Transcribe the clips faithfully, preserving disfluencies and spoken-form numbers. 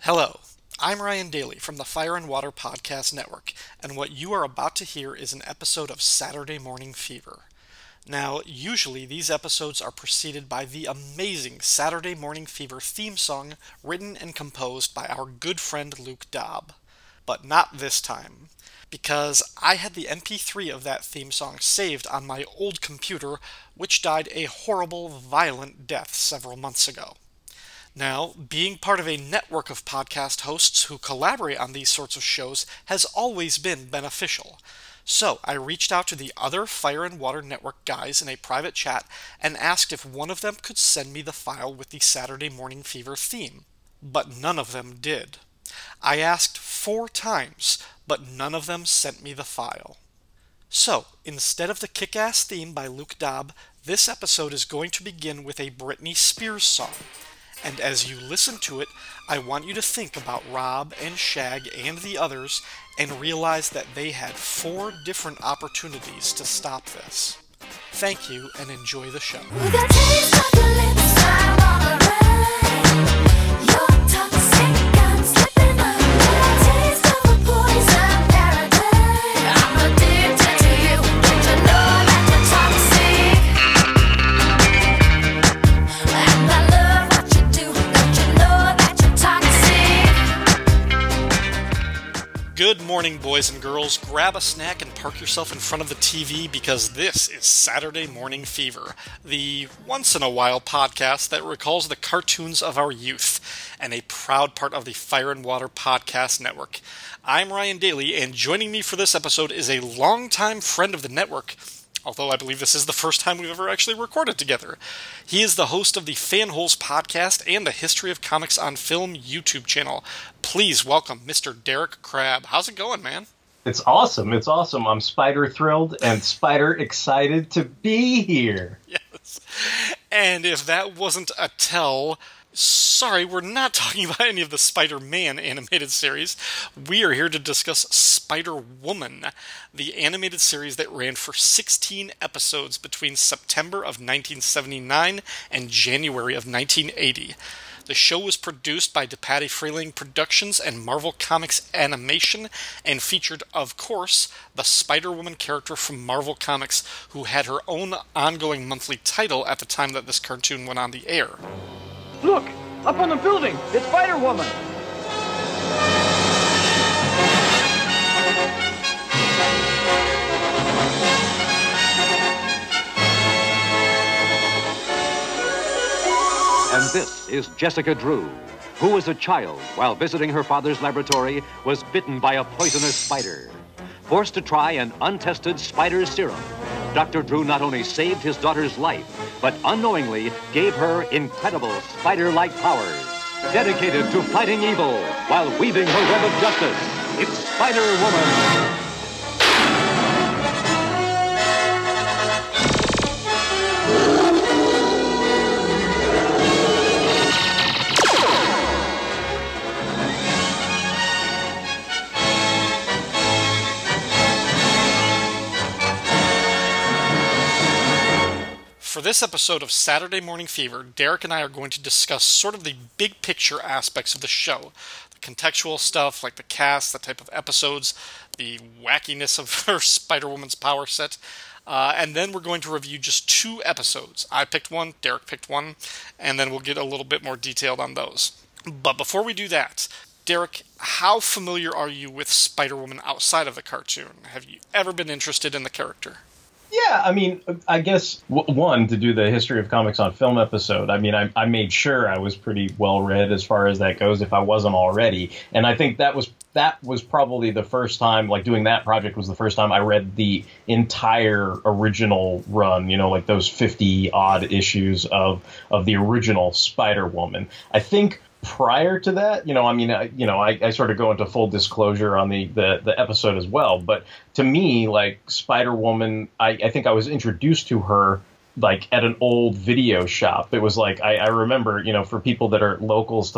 Hello, I'm Ryan Daly from the Fire and Water Podcast Network, and what you are about to hear is an episode of Saturday Morning Fever. Now, usually these episodes are preceded by the amazing Saturday Morning Fever theme song written and composed by our good friend Luke Dobb. But not this time, because I had the M P three of that theme song saved on my old computer, which died a horrible, violent death several months ago. Now, being part of a network of podcast hosts who collaborate on these sorts of shows has always been beneficial. So, I reached out to the other Fire and Water Network guys in a private chat and asked if one of them could send me the file with the Saturday Morning Fever theme. But none of them did. I asked four times, but none of them sent me the file. So, instead of the kick-ass theme by Luke Dobb, this episode is going to begin with a Britney Spears song. And as you listen to it, I want you to think about Rob and Shag and the others and realize that they had four different opportunities to stop this. Thank you and enjoy the show. Good morning, boys and girls. Grab a snack and park yourself in front of the T V because this is Saturday Morning Fever, the once-in-a-while podcast that recalls the cartoons of our youth, and a proud part of the Fire and Water Podcast Network. I'm Ryan Daly, and joining me for this episode is a longtime friend of the network, although I believe this is the first time we've ever actually recorded together. He is the host of the Fanholes podcast and the History of Comics on Film YouTube channel. Please welcome Mister Derek Crabb. How's it going, man? It's awesome. It's awesome. I'm spider thrilled and spider excited to be here. Yes. And if that wasn't a tell, sorry, we're not talking about any of the Spider-Man animated series. We are here to discuss Spider-Woman, the animated series that ran for sixteen episodes between September of nineteen seventy-nine and January of nineteen eighty. The show was produced by DePatie Freleng Productions and Marvel Comics Animation, and featured, of course, the Spider-Woman character from Marvel Comics, who had her own ongoing monthly title at the time that this cartoon went on the air. Look! Up on the building! It's Spider-Woman! And this is Jessica Drew, who as a child, while visiting her father's laboratory, was bitten by a poisonous spider. Forced to try an untested spider serum, Doctor Drew not only saved his daughter's life, but unknowingly gave her incredible spider-like powers. Dedicated to fighting evil while weaving her web of justice, it's Spider-Woman. For this episode of Saturday Morning Fever, Derek and I are going to discuss sort of the big picture aspects of the show. The contextual stuff, like the cast, the type of episodes, the wackiness of her Spider-Woman's power set. Uh, and then we're going to review just two episodes. I picked one, Derek picked one, and then we'll get a little bit more detailed on those. But before we do that, Derek, how familiar are you with Spider-Woman outside of the cartoon? Have you ever been interested in the character? Yeah, I mean, I guess, w- one, to do the History of Comics on Film episode, I mean, I, I made sure I was pretty well-read as far as that goes, if I wasn't already. And I think that was that was probably the first time, like, doing that project was the first time I read the entire original run, you know, like those fifty-odd issues of, of the original Spider-Woman. I think prior to that, you know, I mean, I, you know, I, I sort of go into full disclosure on the, the, the episode as well. But to me, like Spider-Woman, I, I think I was introduced to her like at an old video shop. It was like, I, I remember, you know, for people that are locals to like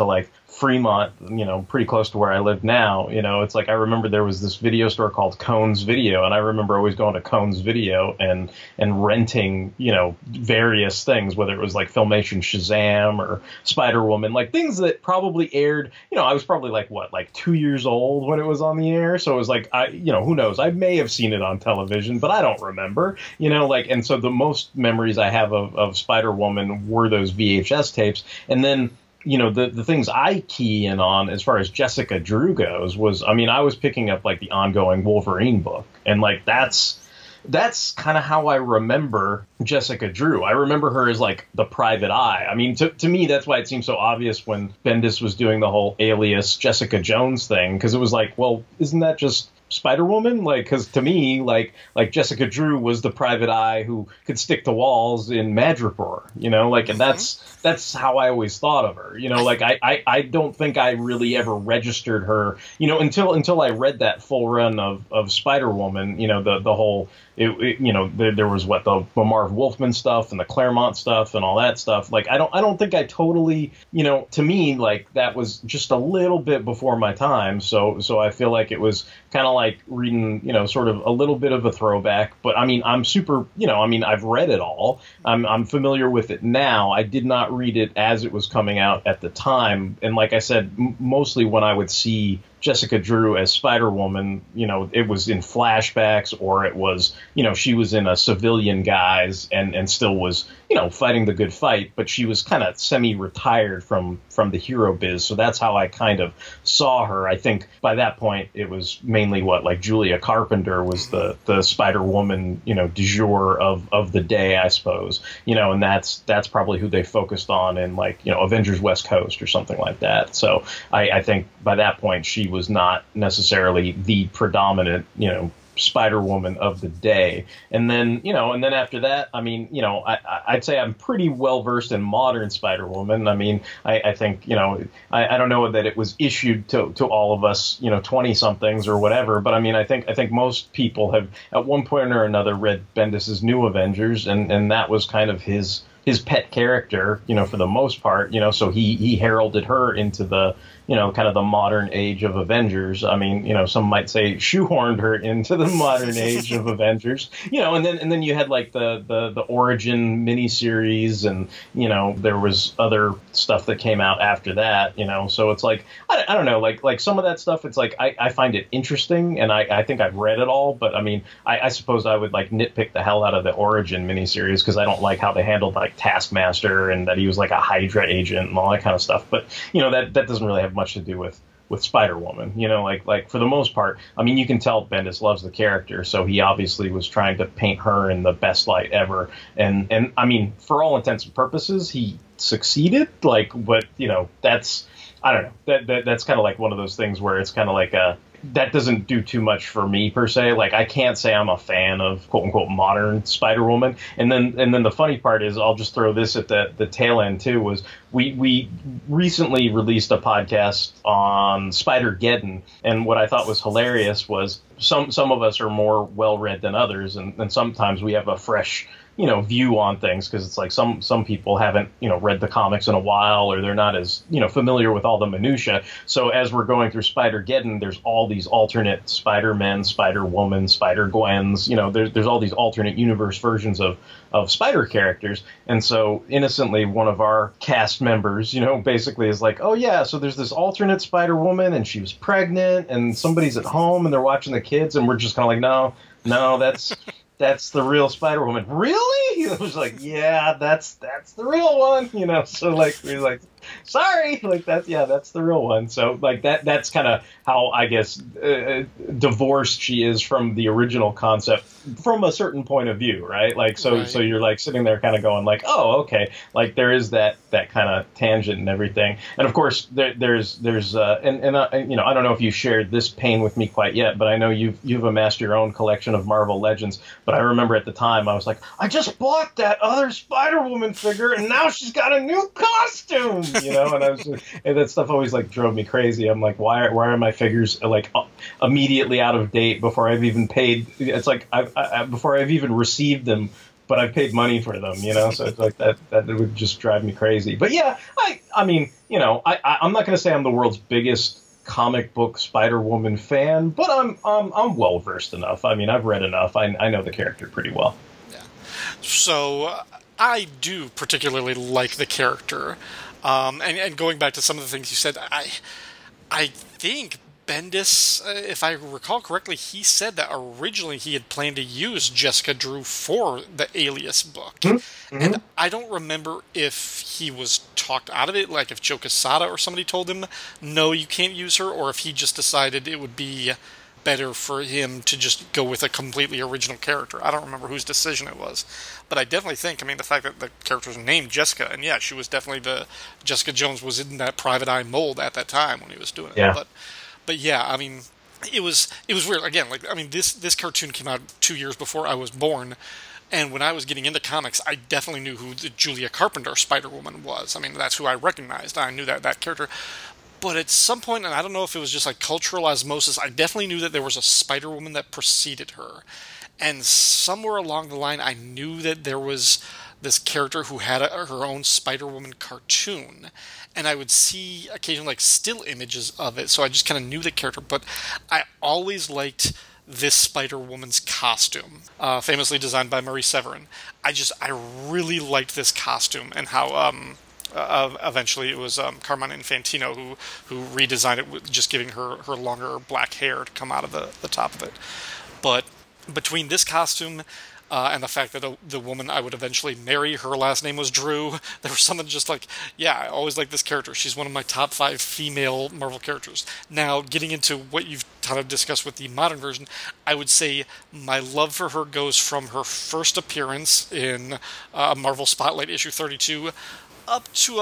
Fremont, you know, pretty close to where I live now. You know, it's like I remember there was this video store called Cone's Video, and I remember always going to Cone's Video and and renting, you know, various things, whether it was like Filmation Shazam or Spider-Woman, like things that probably aired. You know, I was probably like what, like two years old when it was on the air, so it was like I, you know, who knows? I may have seen it on television, but I don't remember. You know, like, and so the most memories I have of, of Spider-Woman were those V H S tapes, and then. You know, the, the things I key in on as far as Jessica Drew goes was, I mean, I was picking up like the ongoing Wolverine book. And like that's that's kind of how I remember Jessica Drew. I remember her as like the Private Eye. I mean, to, to me, that's why it seemed so obvious when Bendis was doing the whole Alias Jessica Jones thing, because it was like, well, isn't that just Spider-Woman? Like, because to me, like like Jessica Drew was the Private Eye who could stick to walls in Madripoor, you know, like, and that's that's how I always thought of her, you know, like I, I, I don't think I really ever registered her, you know, until until I read that full run of, of Spider-Woman, you know, the the whole, it, it, you know, there, there was what the, the Marv Wolfman stuff and the Claremont stuff and all that stuff. Like, I don't I don't think I totally, you know, to me, like that was just a little bit before my time. So so I feel like it was kind of like reading, you know, sort of a little bit of a throwback. But I mean, I'm super, you know, I mean, I've read it all. I'm I'm familiar with it now. I did not read it as it was coming out at the time. And like I said, m- mostly when I would see Jessica Drew as Spider-Woman, you know, it was in flashbacks, or it was, you know, she was in a civilian guise and, and still was, you know, fighting the good fight, but she was kind of semi-retired from, from the hero biz. So that's how I kind of saw her. I think by that point, it was mainly what, like Julia Carpenter was the, the Spider-Woman, you know, du jour of, of the day, I suppose, you know, and that's, that's probably who they focused on in like, you know, Avengers West Coast or something like that. So I, I think by that point, she was not necessarily the predominant, you know, Spider-Woman of the day. And then, you know, and then after that, I mean, you know, I, I'd say I'm pretty well versed in modern Spider-Woman. I mean, I, I think, you know, I, I don't know that it was issued to, to all of us, you know, twenty somethings or whatever. But I mean, I think I think most people have at one point or another read Bendis's New Avengers, and, and that was kind of his his pet character, you know, for the most part, you know, so he, he heralded her into the, you know, kind of the modern age of Avengers. I mean, you know, some might say shoehorned her into the modern age of Avengers, you know, and then and then you had like the, the, the origin miniseries, and, you know, there was other stuff that came out after that, you know, so it's like, I, I don't know, like like some of that stuff, it's like, I, I find it interesting, and I, I think I've read it all, but I mean, I, I suppose I would like nitpick the hell out of the origin miniseries, because I don't like how they handled like Taskmaster, and that he was like a Hydra agent and all that kind of stuff. But, you know, that, that doesn't really have much to do with, with Spider-Woman, you know, like, like for the most part, I mean, you can tell Bendis loves the character. So he obviously was trying to paint her in the best light ever. And, and I mean, for all intents and purposes, he succeeded, like, but, you know, that's, I don't know, that, that that's kind of like one of those things where it's kind of like a, that doesn't do too much for me per se. Like, I can't say I'm a fan of quote unquote modern Spider-Woman. And then and then the funny part is, I'll just throw this at the, the tail end too, was we we recently released a podcast on Spider-Geddon, and what I thought was hilarious was some some of us are more well read than others, and, and sometimes we have a fresh, you know, view on things, because it's like some some people haven't, you know, read the comics in a while, or they're not as, you know, familiar with all the minutia. So as we're going through Spider-Geddon, there's all these alternate Spider-Men, Spider-Woman, Spider-Gwens, you know, there's there's all these alternate universe versions of of Spider characters. And so innocently, one of our cast members, you know, basically is like, oh yeah, so there's this alternate Spider-Woman, and she was pregnant, and somebody's at home and they're watching the kids, and we're just kind of like, no, no, that's that's the real Spider-Woman. Really? It was like, yeah, that's that's the real one, you know. So like we're like, sorry, like that's yeah, that's the real one. So like that that's kind of how I guess uh, divorced she is from the original concept from a certain point of view, right? Like so right. So you're like sitting there kind of going like, oh, okay, like there is that that kind of tangent and everything. And of course there, there's there's uh, and and uh, you know, I don't know if you shared this pain with me quite yet, but I know you've you've amassed your own collection of Marvel Legends. But I remember at the time I was like, I just bought that other Spider-Woman figure, and now she's got a new costume. You know, and I was, and that stuff always like drove me crazy. I'm like, why, why are my figures like uh, immediately out of date before I've even paid? It's like I, I, before I've even received them but I paid money for them, you know, so it's like that, that would just drive me crazy. But yeah, I, I mean, you know, I, I, I'm not going to say I'm the world's biggest comic book Spider-Woman fan, but I'm, I'm, I'm well versed enough. I mean, I've read enough. I, I know the character pretty well. Yeah. So uh, I do particularly like the character. Um, and, and going back to some of the things you said, I, I think Bendis, uh, if I recall correctly, he said that originally he had planned to use Jessica Drew for the Alias book. Mm-hmm. And I don't remember if he was talked out of it, like if Joe Quesada or somebody told him, no, you can't use her, or if he just decided it would be better for him to just go with a completely original character. I don't remember whose decision it was. But I definitely think, I mean, the fact that the character was named Jessica, and yeah, she was definitely the, Jessica Jones was in that Private Eye mold at that time when he was doing it. Yeah. But, but yeah, I mean, it was it was weird. Again, like I mean, this this cartoon came out two years before I was born, and when I was getting into comics, I definitely knew who the Julia Carpenter Spider-Woman was. I mean, that's who I recognized. I knew that that character. But at some point, and I don't know if it was just like cultural osmosis, I definitely knew that there was a Spider-Woman that preceded her. And somewhere along the line, I knew that there was this character who had a, her own Spider-Woman cartoon. And I would see occasionally like still images of it, so I just kind of knew the character. But I always liked this Spider-Woman's costume, uh, famously designed by Marie Severin. I just, I really liked this costume and how um, uh, eventually it was um, Carmine Infantino who, who redesigned it, with just giving her, her longer black hair to come out of the, the top of it. But between this costume uh, and the fact that the, the woman I would eventually marry, her last name was Drew, there was something just like, yeah, I always like this character. She's one of my top five female Marvel characters. Now, getting into what you've kind of discussed with the modern version, I would say my love for her goes from her first appearance in uh, Marvel Spotlight issue thirty-two up to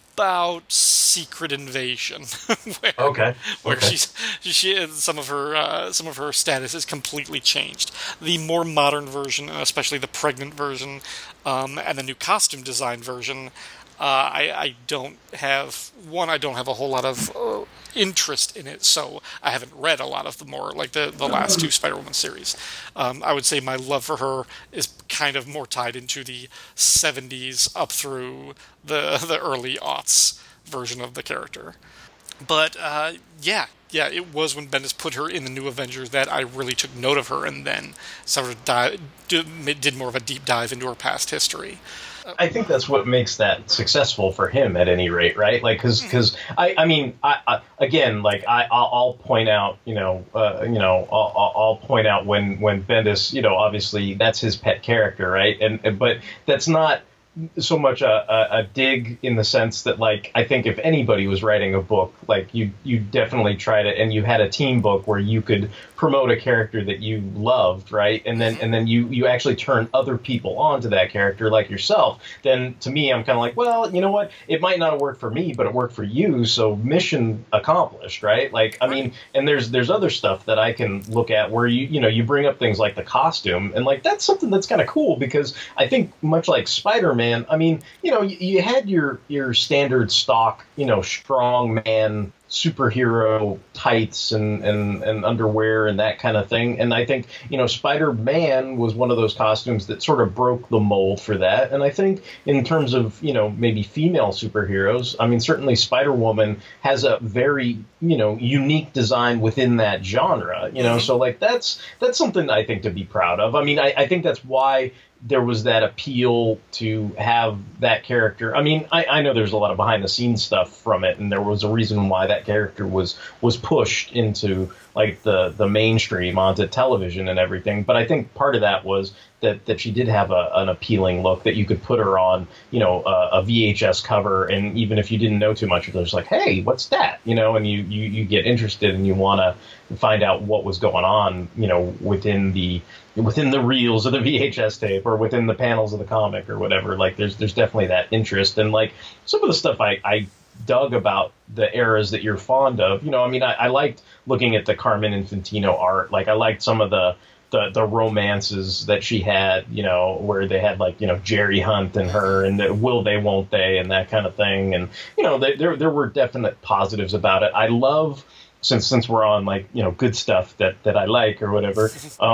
about Secret Invasion, where, okay. where okay. she's she some of her uh, some of her status is completely changed. The more modern version, especially the pregnant version, um, and the new costume design version, uh, I, I don't have one. I don't have a whole lot of uh, interest in it, so I haven't read a lot of the more like the, the last two Spider-Woman series. Um, I would say my love for her is kind of more tied into the seventies up through the the early aughts version of the character. But uh, yeah, yeah, it was when Bendis put her in the New Avengers that I really took note of her, and then sort of dive, did more of a deep dive into her past history. I think that's what makes that successful for him, at any rate, right? Like, because because I, I mean, I, I again, like I I'll, I'll point out, you know, uh, you know, I'll, I'll point out when when Bendis, you know, obviously that's his pet character, right? And but that's not so much a, a, a dig in the sense that, like, I think if anybody was writing a book, like you you definitely tried it, and you had a team book where you could promote a character that you loved, right? And then and then you you actually turn other people onto that character, like yourself. Then to me, I'm kind of like, well, you know what? It might not have worked for me, but it worked for you, so mission accomplished, right? Like, I mean, and there's there's other stuff that I can look at where you you know you bring up things like the costume, and like that's something that's kind of cool, because I think much like Spider-Man, I mean, you know, you, you had your your standard stock, you know, strong man superhero tights and, and, and underwear and that kind of thing. And I think, you know, Spider-Man was one of those costumes that sort of broke the mold for that. And I think in terms of, you know, maybe female superheroes, I mean, certainly Spider-Woman has a very, you know, unique design within that genre, you know, mm-hmm. so like that's that's something I think to be proud of. I mean, I, I think that's why there was that appeal to have that character. I mean, I, I know there's a lot of behind the scenes stuff from it, and there was a reason why that character was was pushed into like the, the mainstream onto television and everything. But I think part of that was that, that she did have a, an appealing look that you could put her on, you know, a, a V H S cover. And even if you didn't know too much, it was like, hey, what's that? You know, and you, you, you get interested and you want to find out what was going on, you know, within the within the reels of the V H S tape or within the panels of the comic or whatever. Like there's there's definitely that interest. And like some of the stuff I, I dug about the eras that you're fond of, you know, I mean, I, I liked looking at the Carmine Infantino art. Like I liked some of the, the, the romances that she had, you know, where they had like, you know, Jerry Hunt and her and the will they, won't they, and that kind of thing. And, you know, they, there, there were definite positives about it. I love, since, since we're on like, you know, good stuff that, that I like or whatever, um,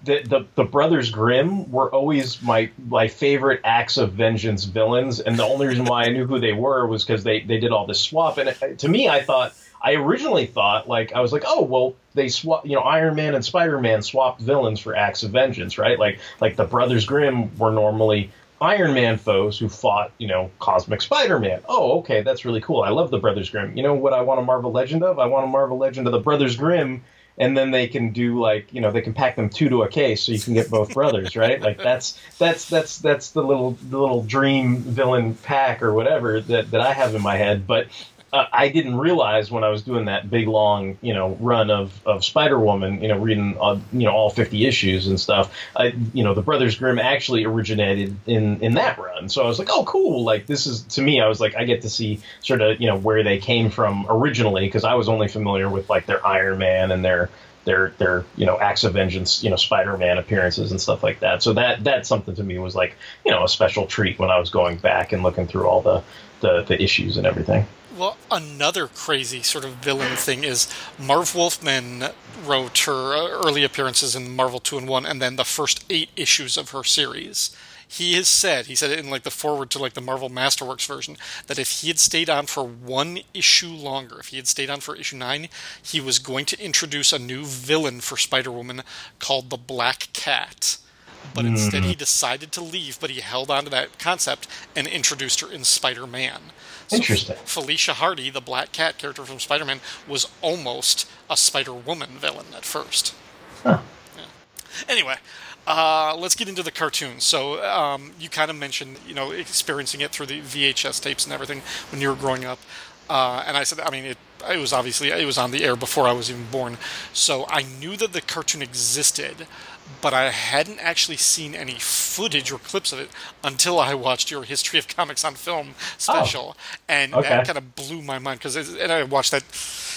the, the the Brothers Grimm were always my my favorite acts of vengeance villains, and the only reason why I knew who they were was because they they did all this swap. And it, to me, I thought I originally thought like I was like, oh well, they swap, you know, Iron Man and Spider-Man swapped villains for acts of vengeance, right? Like like the Brothers Grimm were normally Iron Man foes who fought, you know, Cosmic Spider-Man. Oh, okay, that's really cool. I love the Brothers Grimm. You know what I want a Marvel Legend of? I want a Marvel Legend of the Brothers Grimm. And then they can do like, you know, they can pack them two to a case so you can get both brothers, right? Like that's that's that's that's the little the little dream villain pack or whatever that, that I have in my head. But uh, I didn't realize when I was doing that big long, you know, run of, of Spider-Woman, you know, reading uh, you know all fifty issues and stuff. I, you know, the Brothers Grimm actually originated in in that run. So I was like, oh, cool. Like this is to me, I was like, I get to see sort of, you know, where they came from originally, because I was only familiar with like their Iron Man and their their their you know acts of vengeance, you know, Spider-Man appearances and stuff like that. So that that's something to me was like, you know, a special treat when I was going back and looking through all the the, the issues and everything. Well, another crazy sort of villain thing is Marv Wolfman wrote her early appearances in Marvel two and one, and then the first eight issues of her series. He has said, he said it in like the foreword to like the Marvel Masterworks version, that if he had stayed on for one issue longer, if he had stayed on for issue nine, he was going to introduce a new villain for Spider-Woman called the Black Cat. But mm. instead he decided to leave, but he held on to that concept and introduced her in Spider-Man. So Interesting. Felicia Hardy, the Black Cat character from Spider-Man, was almost a Spider-Woman villain at first. Huh. Yeah. Anyway, uh, let's get into the cartoons. So um, you kind of mentioned, you know, experiencing it through the V H S tapes and everything when you were growing up. Uh, and I said, I mean, it, it was obviously, it was on the air before I was even born. So I knew that the cartoon existed, but I hadn't actually seen any footage or clips of it until I watched your History of Comics on Film special. Oh, and okay. that kind of blew my mind, because and I watched that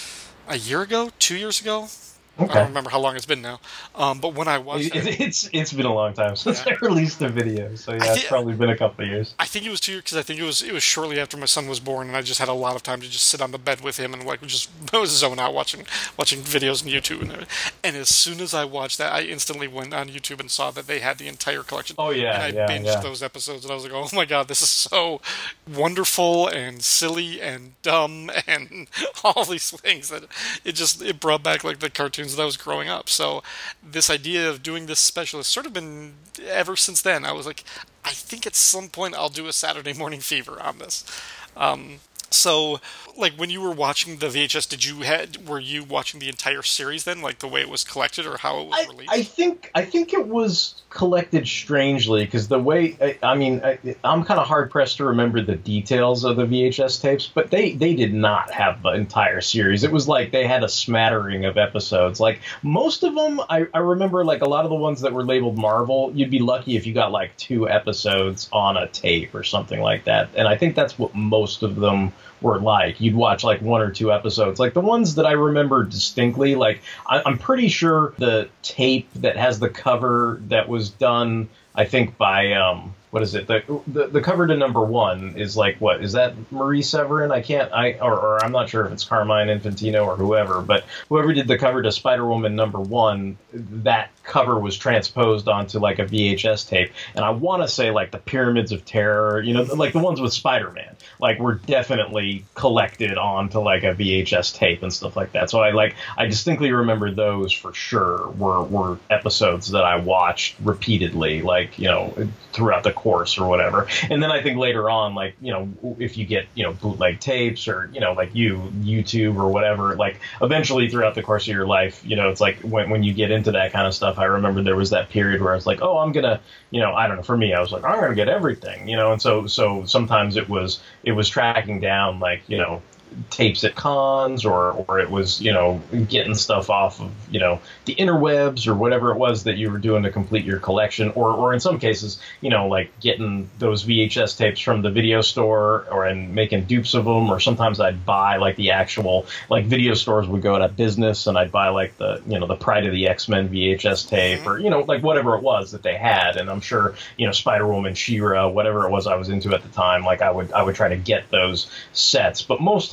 a year ago, two years ago. Okay. I don't remember how long it's been now. Um, but when I watched it, it, it's it's been a long time since yeah. I released the video, so yeah, think, it's probably been a couple of years. I think it was two years, because I think it was it was shortly after my son was born, and I just had a lot of time to just sit on the bed with him and like just zone out watching watching videos on YouTube and everything. And as soon as I watched that, I instantly went on YouTube and saw that they had the entire collection. Oh yeah, and I yeah, binged yeah. those episodes, and I was like, oh my god, this is so wonderful and silly and dumb and all these things that it just it brought back like the cartoons that I was growing up. So this idea of doing this special has sort of been ever since then. I was like, I think at some point I'll do a Saturday Morning Fever on this. Um, so, like, when you were watching the V H S, did you had were you watching the entire series then, like the way it was collected or how it was I, released? I think I think it was collected strangely, because the way I, I mean I, I'm kind of hard pressed to remember the details of the V H S tapes, but they they did not have the entire series. It was like they had a smattering of episodes. Like most of them, I, I remember like a lot of the ones that were labeled Marvel, you'd be lucky if you got like two episodes on a tape or something like that. And I think that's what most of them were like. You'd watch like one or two episodes. Like the ones that I remember distinctly, like I, I'm pretty sure the tape that has the cover that was done, I think by um what is it? The, the the cover to number one is like, what is that? Marie Severin? I can't. I or, or I'm not sure if it's Carmine Infantino or whoever, but whoever did the cover to Spider-Woman number one, that cover was transposed onto like a V H S tape, and I want to say like the Pyramids of Terror, you know, like the ones with Spider-Man, like were definitely collected onto like a V H S tape and stuff like that. So I like I distinctly remember those for sure were were episodes that I watched repeatedly, like you know throughout the course or whatever. And then I think later on, like, you know, if you get, you know, bootleg tapes or, you know, like you, YouTube or whatever, like eventually throughout the course of your life, you know, it's like when, when you get into that kind of stuff, I remember there was that period where I was like, oh, I'm going to, you know, I don't know, for me, I was like, I'm going to get everything, you know, and so, so sometimes it was, it was tracking down like, you know, tapes at cons, or or it was, you know, getting stuff off of, you know, the interwebs or whatever it was that you were doing to complete your collection, or or in some cases, you know, like getting those V H S tapes from the video store or and making dupes of them, or sometimes I'd buy like the actual, like video stores would go out of business and I'd buy like the, you know, the Pride of the X-Men V H S tape, or, you know, like whatever it was that they had. And I'm sure, you know, Spider-Woman, She-Ra, whatever it was I was into at the time, like I would I would try to get those sets. But most times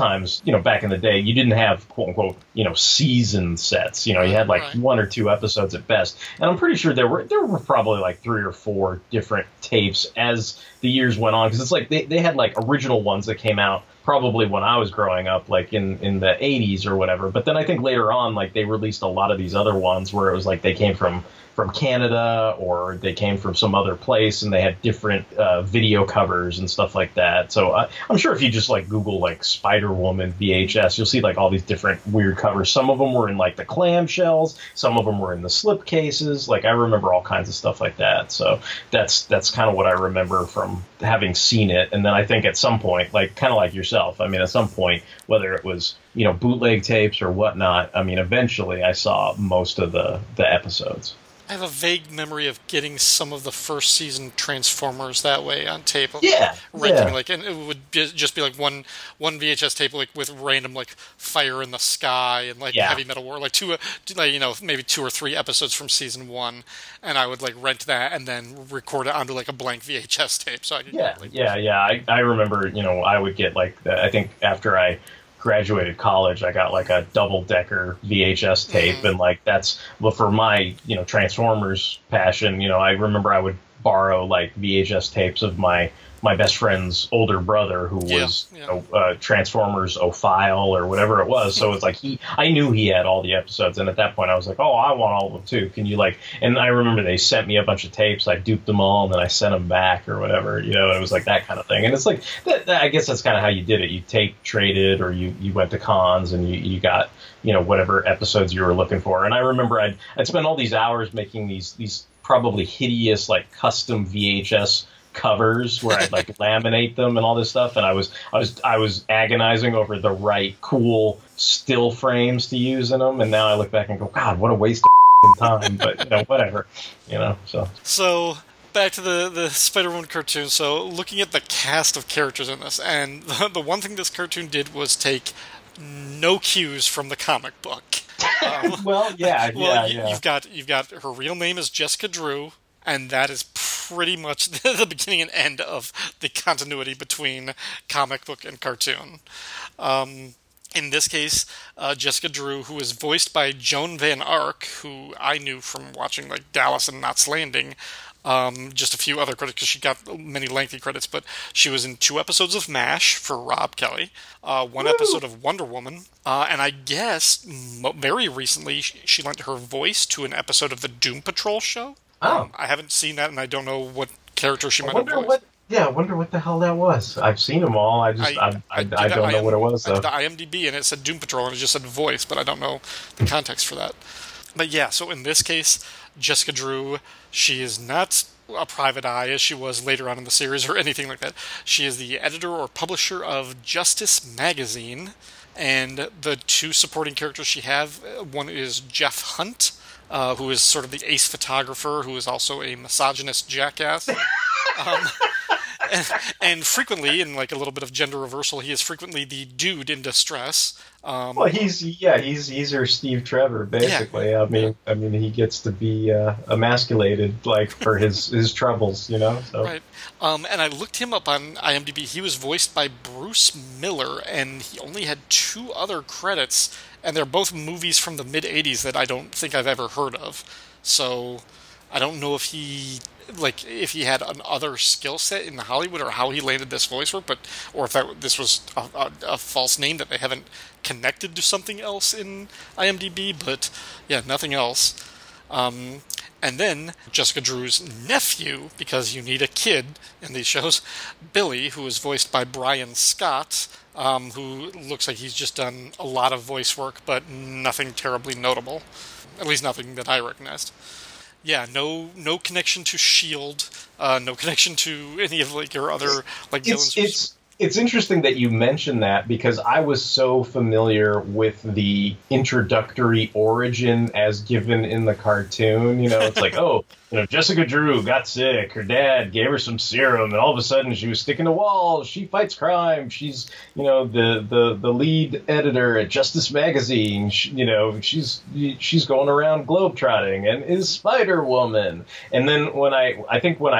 times, you know, back in the day, you didn't have quote unquote, you know, season sets. You know, you had like right. one or two episodes at best. And I'm pretty sure there were there were probably like three or four different tapes as the years went on, because it's like they, they had like original ones that came out probably when I was growing up, like in, in the eighties or whatever. But then I think later on, like they released a lot of these other ones where it was like they came from from Canada or they came from some other place and they had different uh, video covers and stuff like that. So uh, I'm sure if you just like Google like Spider-Woman V H S, you'll see like all these different weird covers. Some of them were in like the clamshells. Some of them were in the slip cases. Like I remember all kinds of stuff like that. So that's that's kind of what I remember from having seen it. And then I think at some point, like kind of like yourself, I mean, at some point, whether it was, you know, bootleg tapes or whatnot, I mean, eventually I saw most of the, the episodes. I have a vague memory of getting some of the first season Transformers that way on tape. Yeah, renting yeah. like, and it would be, just be like one one V H S tape, like with random like Fire in the Sky and like Yeah. Heavy Metal War, like two, uh, like you know, maybe two or three episodes from season one, and I would like rent that and then record it onto like a blank V H S tape. So I could, Yeah, like, yeah, yeah. I, I remember, you know, I would get like, the, I think after I graduated college, I got like a double decker V H S tape. Mm-hmm. And like, that's, well, for my, you know, Transformers passion, you know, I remember I would borrow like V H S tapes of my, my best friend's older brother who Yeah, was yeah. You know, uh, Transformers Ophile or whatever it was. So it's like he, I knew he had all the episodes, and at that point I was like, oh, I want all of them too. Can you like? And I remember they sent me a bunch of tapes. I duped them all, and then I sent them back or whatever. You know, it was like that kind of thing. And it's like that, that, I guess that's kind of how you did it. You tape traded, or you, you went to cons and you, you got, you know, whatever episodes you were looking for. And I remember I'd I'd spend all these hours making these these probably hideous like custom V H S covers where I'd like laminate them and all this stuff, and I was I was I was agonizing over the right cool still frames to use in them, and now I look back and go, God, what a waste of time. But you know, whatever, you know. So So back to the the Spider-Woman cartoon. So looking at the cast of characters in this, and the, the one thing this cartoon did was take no cues from the comic book. Um, well, yeah, well, yeah, you, yeah. You've got you've got her real name is Jessica Drew, and that is pretty much the beginning and end of the continuity between comic book and cartoon. Um, in this case, uh, Jessica Drew, who is voiced by Joan Van Ark, who I knew from watching like Dallas and Knots Landing, um, just a few other credits because she got many lengthy credits, but she was in two episodes of MASH for Rob Kelly, uh, one Woo! episode of Wonder Woman, uh, and I guess mo- very recently she, she lent her voice to an episode of the Doom Patrol show. Oh. Um, I haven't seen that, and I don't know what character she I might wonder have voiced. what. Yeah, I wonder what the hell that was. I've seen them all. I just I I, I, did I don't the know what it was I though. did the IMDb, and it said Doom Patrol, and it just said voice, but I don't know the context for that. But yeah, so in this case, Jessica Drew, she is not a private eye as she was later on in the series or anything like that. She is the editor or publisher of Justice Magazine, and the two supporting characters she have, one is Jeff Hunt, Uh, who is sort of the ace photographer, who is also a misogynist jackass. um, and, and frequently, in like a little bit of gender reversal, he is frequently the dude in distress. Um, well, he's yeah, he's he's her Steve Trevor basically. Yeah. I mean, I mean, he gets to be uh, emasculated like for his his troubles, you know. So. Right. Um, and I looked him up on IMDb. He was voiced by Bruce Miller, and he only had two other credits, and they're both movies from the mid eighties that I don't think I've ever heard of. So I don't know if he like if he had another skill set in Hollywood or how he landed this voice work, but or if that this was a, a, a false name that they haven't connected to something else in IMDb. But yeah, nothing else. Um, and then Jessica Drew's nephew, because you need a kid in these shows, Billy, who is voiced by Brian Scott, um, who looks like he's just done a lot of voice work, but nothing terribly notable. At least nothing that I recognized. Yeah, no no connection to S H I E L D, uh, no connection to any of like your other like it's, villains. It's it's interesting that you mentioned that, because I was so familiar with the introductory origin as given in the cartoon. You know, it's like, oh, you know, Jessica Drew got sick. Her dad gave her some serum, and all of a sudden she was sticking to walls. She fights crime. She's, you know, the the, the lead editor at Justice Magazine. She, you know, she's she's going around globetrotting and is Spider-Woman. And then when I I think when I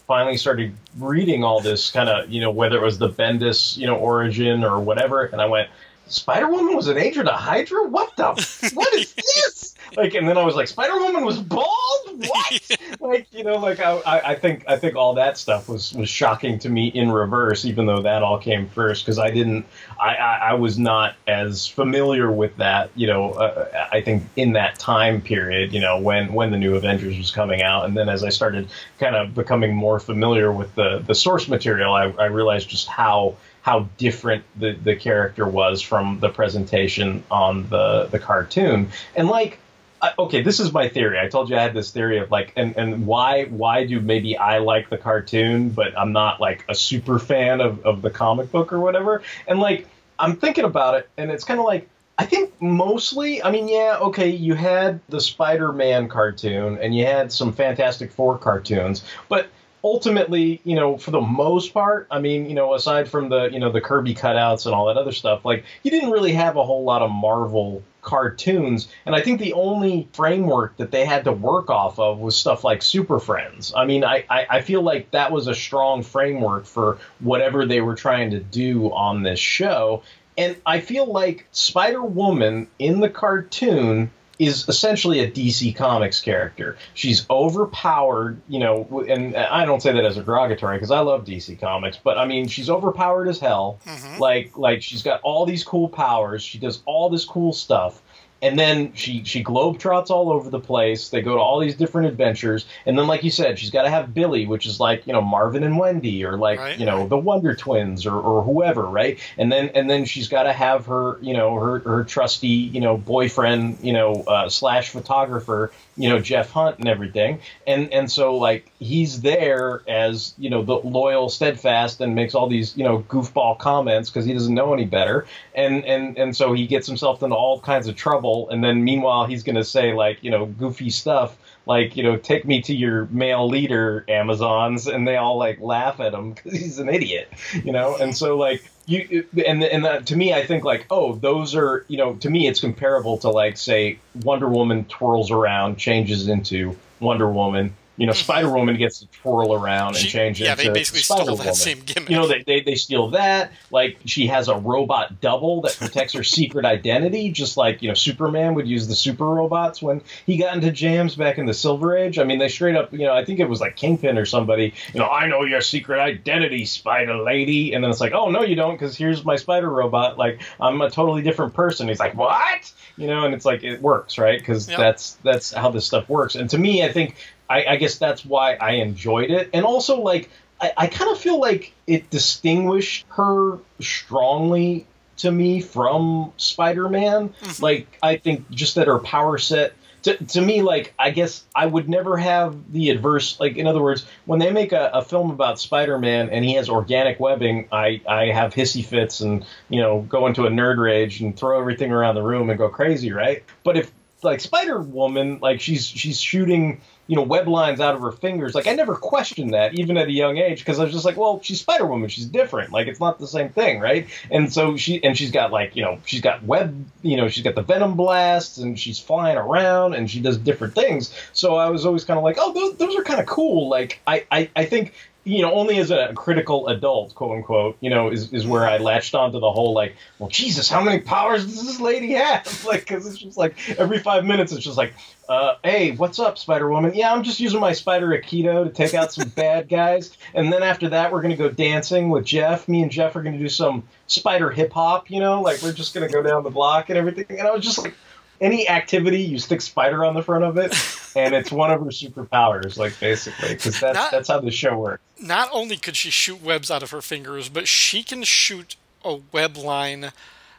finally started reading all this kind of, you know, whether it was the Bendis, you know, origin or whatever, and I went, Spider-Woman was an agent of Hydra? What the? What is this? Like, and then I was like, Spider-Woman was bald? What? Like, you know, like I, I think I think all that stuff was, was shocking to me in reverse, even though that all came first, because I didn't, I, I, I was not as familiar with that, you know, uh, I think in that time period, you know, when, when the new Avengers was coming out, and then as I started kind of becoming more familiar with the, the source material, I, I realized just how how different the, the character was from the presentation on the, the cartoon. And like, okay, this is my theory. I told you I had this theory of like, and, and why why do maybe I like the cartoon, but I'm not like a super fan of, of the comic book or whatever. And like, I'm thinking about it, and it's kind of like, I think mostly, I mean, yeah, okay, you had the Spider-Man cartoon, and you had some Fantastic Four cartoons, but ultimately, you know, for the most part, I mean, you know, aside from the, you know, the Kirby cutouts and all that other stuff, like, you didn't really have a whole lot of Marvel cartoons. And I think the only framework that they had to work off of was stuff like Super Friends. I mean, I, I, I feel like that was a strong framework for whatever they were trying to do on this show. And I feel like Spider-Woman in the cartoon is essentially a D C Comics character. She's overpowered, you know, and I don't say that as a derogatory because I love D C Comics, but I mean, she's overpowered as hell. Mm-hmm. Like, like she's got all these cool powers. She does all this cool stuff. And then she, she globetrots all over the place. They go to all these different adventures. And then, like you said, she's got to have Billy, which is like, you know, Marvin and Wendy, or like, right, you know, right. the Wonder Twins, or, or whoever, right? And then and then she's got to have her, you know, her, her trusty, you know, boyfriend, you know, uh, slash photographer, you know, Jeff Hunt and everything. And and so, like, he's there as, you know, the loyal, steadfast, and makes all these, you know, goofball comments because he doesn't know any better. And, and, and so he gets himself into all kinds of trouble. And then meanwhile, he's going to say, like, you know, goofy stuff like, you know, take me to your male leader, Amazons. And they all, like, laugh at him because he's an idiot, you know. And so, like, you and and that, to me, I think, like, oh, those are, you know, to me, it's comparable to, like, say, Wonder Woman twirls around, changes into Wonder Woman. You know, Spider-Woman gets to twirl around and she, change yeah, into they basically Spider-Woman. stole that same gimmick. You know, they, they they steal that. Like, she has a robot double that protects her secret identity, just like, you know, Superman would use the super robots when he got into jams back in the Silver Age. I mean, they straight up, you know, I think it was like Kingpin or somebody, you know, I know your secret identity, Spider Lady. And then it's like, oh, no, you don't, because here's my spider robot. Like, I'm a totally different person. He's like, what? You know, and it's like, it works, right? Because yep. that's that's how this stuff works. And to me, I think, I, I guess that's why I enjoyed it. And also, like, I, I kind of feel like it distinguished her strongly to me from Spider-Man. Mm-hmm. Like, I think just that her power set, to, to me, like, I guess I would never have the adverse, like, in other words, when they make a, a film about Spider-Man and he has organic webbing, I, I have hissy fits and, you know, go into a nerd rage and throw everything around the room and go crazy, right? But if, like, Spider-Woman, like, she's she's shooting, you know, web lines out of her fingers. Like, I never questioned that, even at a young age, because I was just like, well, she's Spider-Woman. She's different. Like, it's not the same thing, right? And so she, and she's got, like, you know, she's got web, you know, she's got the venom blasts, and she's flying around, and she does different things. So I was always kind of like, oh, those, those are kind of cool. Like, I, I, I think, you know, only as a critical adult, quote unquote, you know, is, is where I latched onto the whole, like, well, Jesus, how many powers does this lady have? Like, because it's just like every five minutes, it's just like, uh, hey, what's up, Spider-Woman? Yeah, I'm just using my Spider Aikido to take out some bad guys. And then after that, we're going to go dancing with Jeff. Me and Jeff are going to do some Spider hip hop, you know, like, we're just going to go down the block and everything. And I was just like, any activity, you stick Spider on the front of it, and it's one of her superpowers, like, basically, because that's, not, that's how the show works. Not only could she shoot webs out of her fingers, but she can shoot a web line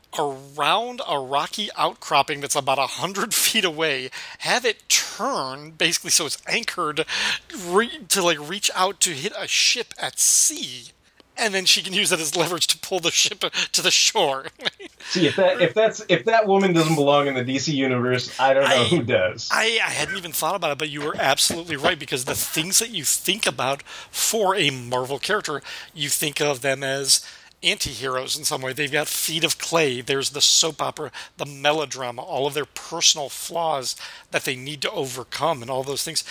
around a rocky outcropping that's about a hundred feet away, have it turn, basically so it's anchored, re- to, like, reach out to hit a ship at sea. And then she can use that as leverage to pull the ship to the shore. See, if that if that's if that woman doesn't belong in the D C universe, I don't know I, who does. I, I hadn't even thought about it, but you were absolutely right, because the things that you think about for a Marvel character, you think of them as anti-heroes in some way. They've got feet of clay. There's the soap opera, the melodrama, all of their personal flaws that they need to overcome, and all those things.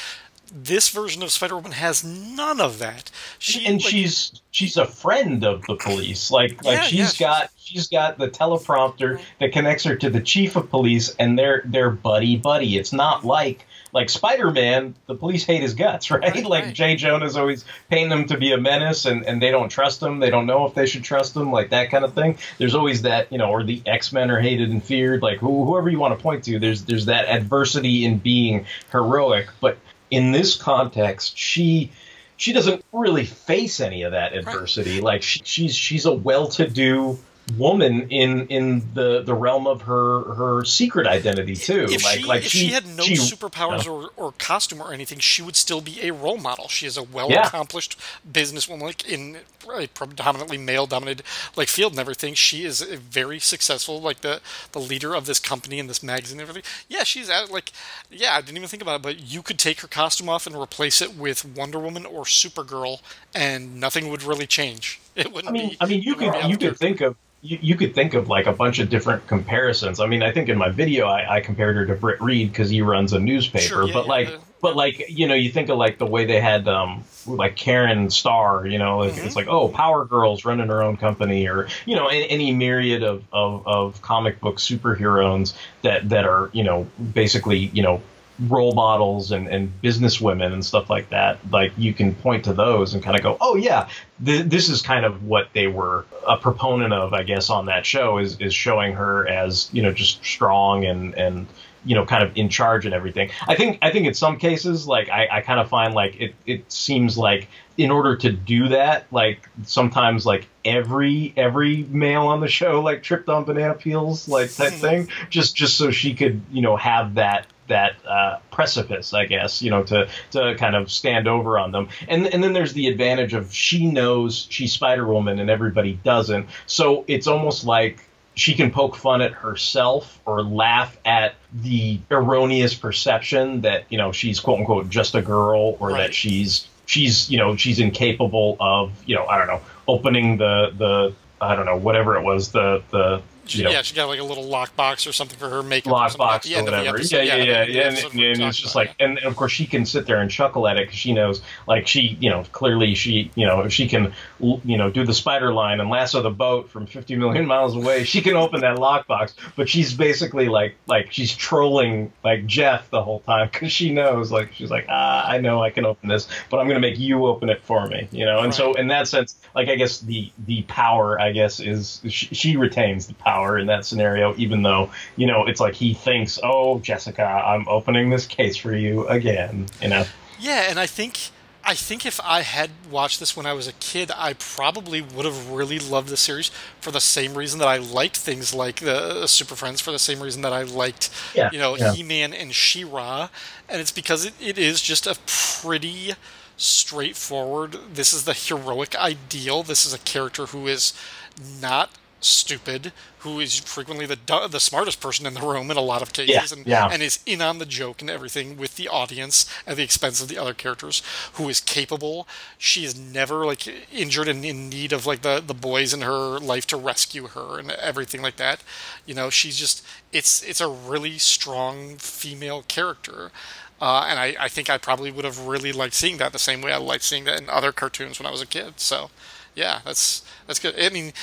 This version of Spider-Woman has none of that. She and like, she's she's a friend of the police. Like like Yeah, she's yeah. got she's got the teleprompter that connects her to the chief of police, and they're they're buddy buddy. It's not like like Spider-Man. The police hate his guts, right? Right, like right. Jay Jonah's always painting him to be a menace, and, and they don't trust him. They don't know if they should trust him, like that kind of thing. There's always that, you know, or the X-Men are hated and feared. Like who, whoever you want to point to, there's there's that adversity in being heroic, but in this context, she she doesn't really face any of that adversity. Right. Like she, she's she's a well-to-do woman in in the the realm of her her secret identity too. If like she, like if she, she had no she, superpowers you know. or, or costume or anything, she would still be a role model. She is a well-accomplished yeah. businesswoman, like in a predominantly male-dominated like field and everything. She is a very successful, like the the leader of this company and this magazine and everything. Yeah, she's at, like, yeah, I didn't even think about it, but you could take her costume off and replace it with Wonder Woman or Supergirl, and nothing would really change. It wouldn't I mean, be. I mean, you could you could think of. You, you could think of like a bunch of different comparisons. I mean, I think in my video I, I compared her to Britt Reed because he runs a newspaper. Sure, yeah, but yeah, like, yeah. but like, you know, you think of like the way they had um, like Karen Starr. You know, like, Mm-hmm. it's like, oh, Power Girl's running her own company, or you know, any, any myriad of, of of comic book superheroines that that are, you know, basically, you know, role models and, and business women and stuff like that. Like you can point to those and kind of go, oh yeah, th- this is kind of what they were a proponent of, I guess, on that show is, is showing her as, you know, just strong and, and, you know, kind of in charge and everything. I think, I think in some cases, like I, I kind of find like it, it seems like in order to do that, like sometimes like every, every male on the show, like tripped on banana peels, like type thing, just, just so she could, you know, have that, that uh, precipice, I guess, you know, to to kind of stand over on them. And and then there's the advantage of she knows she's Spider-Woman and everybody doesn't. So it's almost like she can poke fun at herself or laugh at the erroneous perception that, you know, she's quote unquote just a girl, or Right. that she's she's, you know, she's incapable of, you know, I don't know, opening the the I don't know, whatever it was, the the She, you know, yeah, she got like a little lockbox or something for her makeup. or something at lockbox the or end of the whatever. episode. Yeah, yeah, yeah, the yeah. And, episode and, we're and talking it's just about, like, and, and of course she can sit there and chuckle at it because she knows, like she, you know, clearly she, you know, if she can, you know, do the spider line and lasso the boat from fifty million miles away, she can open that lockbox. But she's basically like, like she's trolling like Jeff the whole time because she knows, like, she's like, ah, I know I can open this, but I'm going to make you open it for me, you know. And Right. so in that sense, like, I guess the the power, I guess, is she, she retains the power in that scenario, even though, you know, it's like he thinks, oh, Jessica, I'm opening this case for you again, you know. Yeah, and I think I think if I had watched this when I was a kid, I probably would have really loved the series for the same reason that I liked things like the uh, Super Friends, for the same reason that I liked, Yeah, you know, yeah. He-Man and She-Ra, and it's because it, it is just a pretty straightforward. This is the heroic ideal. This is a character who is not stupid, who is frequently the du- the smartest person in the room in a lot of cases, Yeah, and, yeah. and is in on the joke and everything with the audience at the expense of the other characters, who is capable. She is never like injured and in need of like the, the boys in her life to rescue her and everything like that. You know, she's just, it's it's a really strong female character. Uh, and I, I think I probably would have really liked seeing that the same way I liked seeing that in other cartoons when I was a kid. So, yeah, that's that's good. I mean,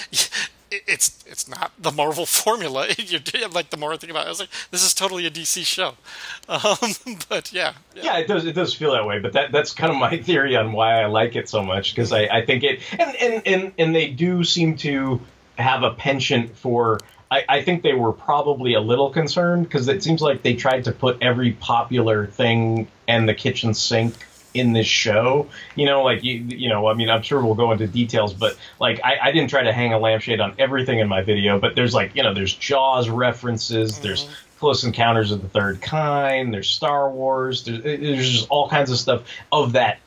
it's it's not the Marvel formula. You're, like, the more I think about it, I was like, this is totally a D C show. Um, but yeah, yeah, Yeah, it does. It does feel that way, but that that's kind of my theory on why I like it so much, because I, I think it, and, and and and they do seem to have a penchant for. I, I think they were probably a little concerned because it seems like they tried to put every popular thing and the kitchen sink in this show. You know, like, you you know, I mean, I'm sure we'll go into details, but like, I, I didn't try to hang a lampshade on everything in my video, but there's like, you know, there's Jaws references, mm-hmm. there's Close Encounters of the Third Kind, there's Star Wars, there's, there's just all kinds of stuff of that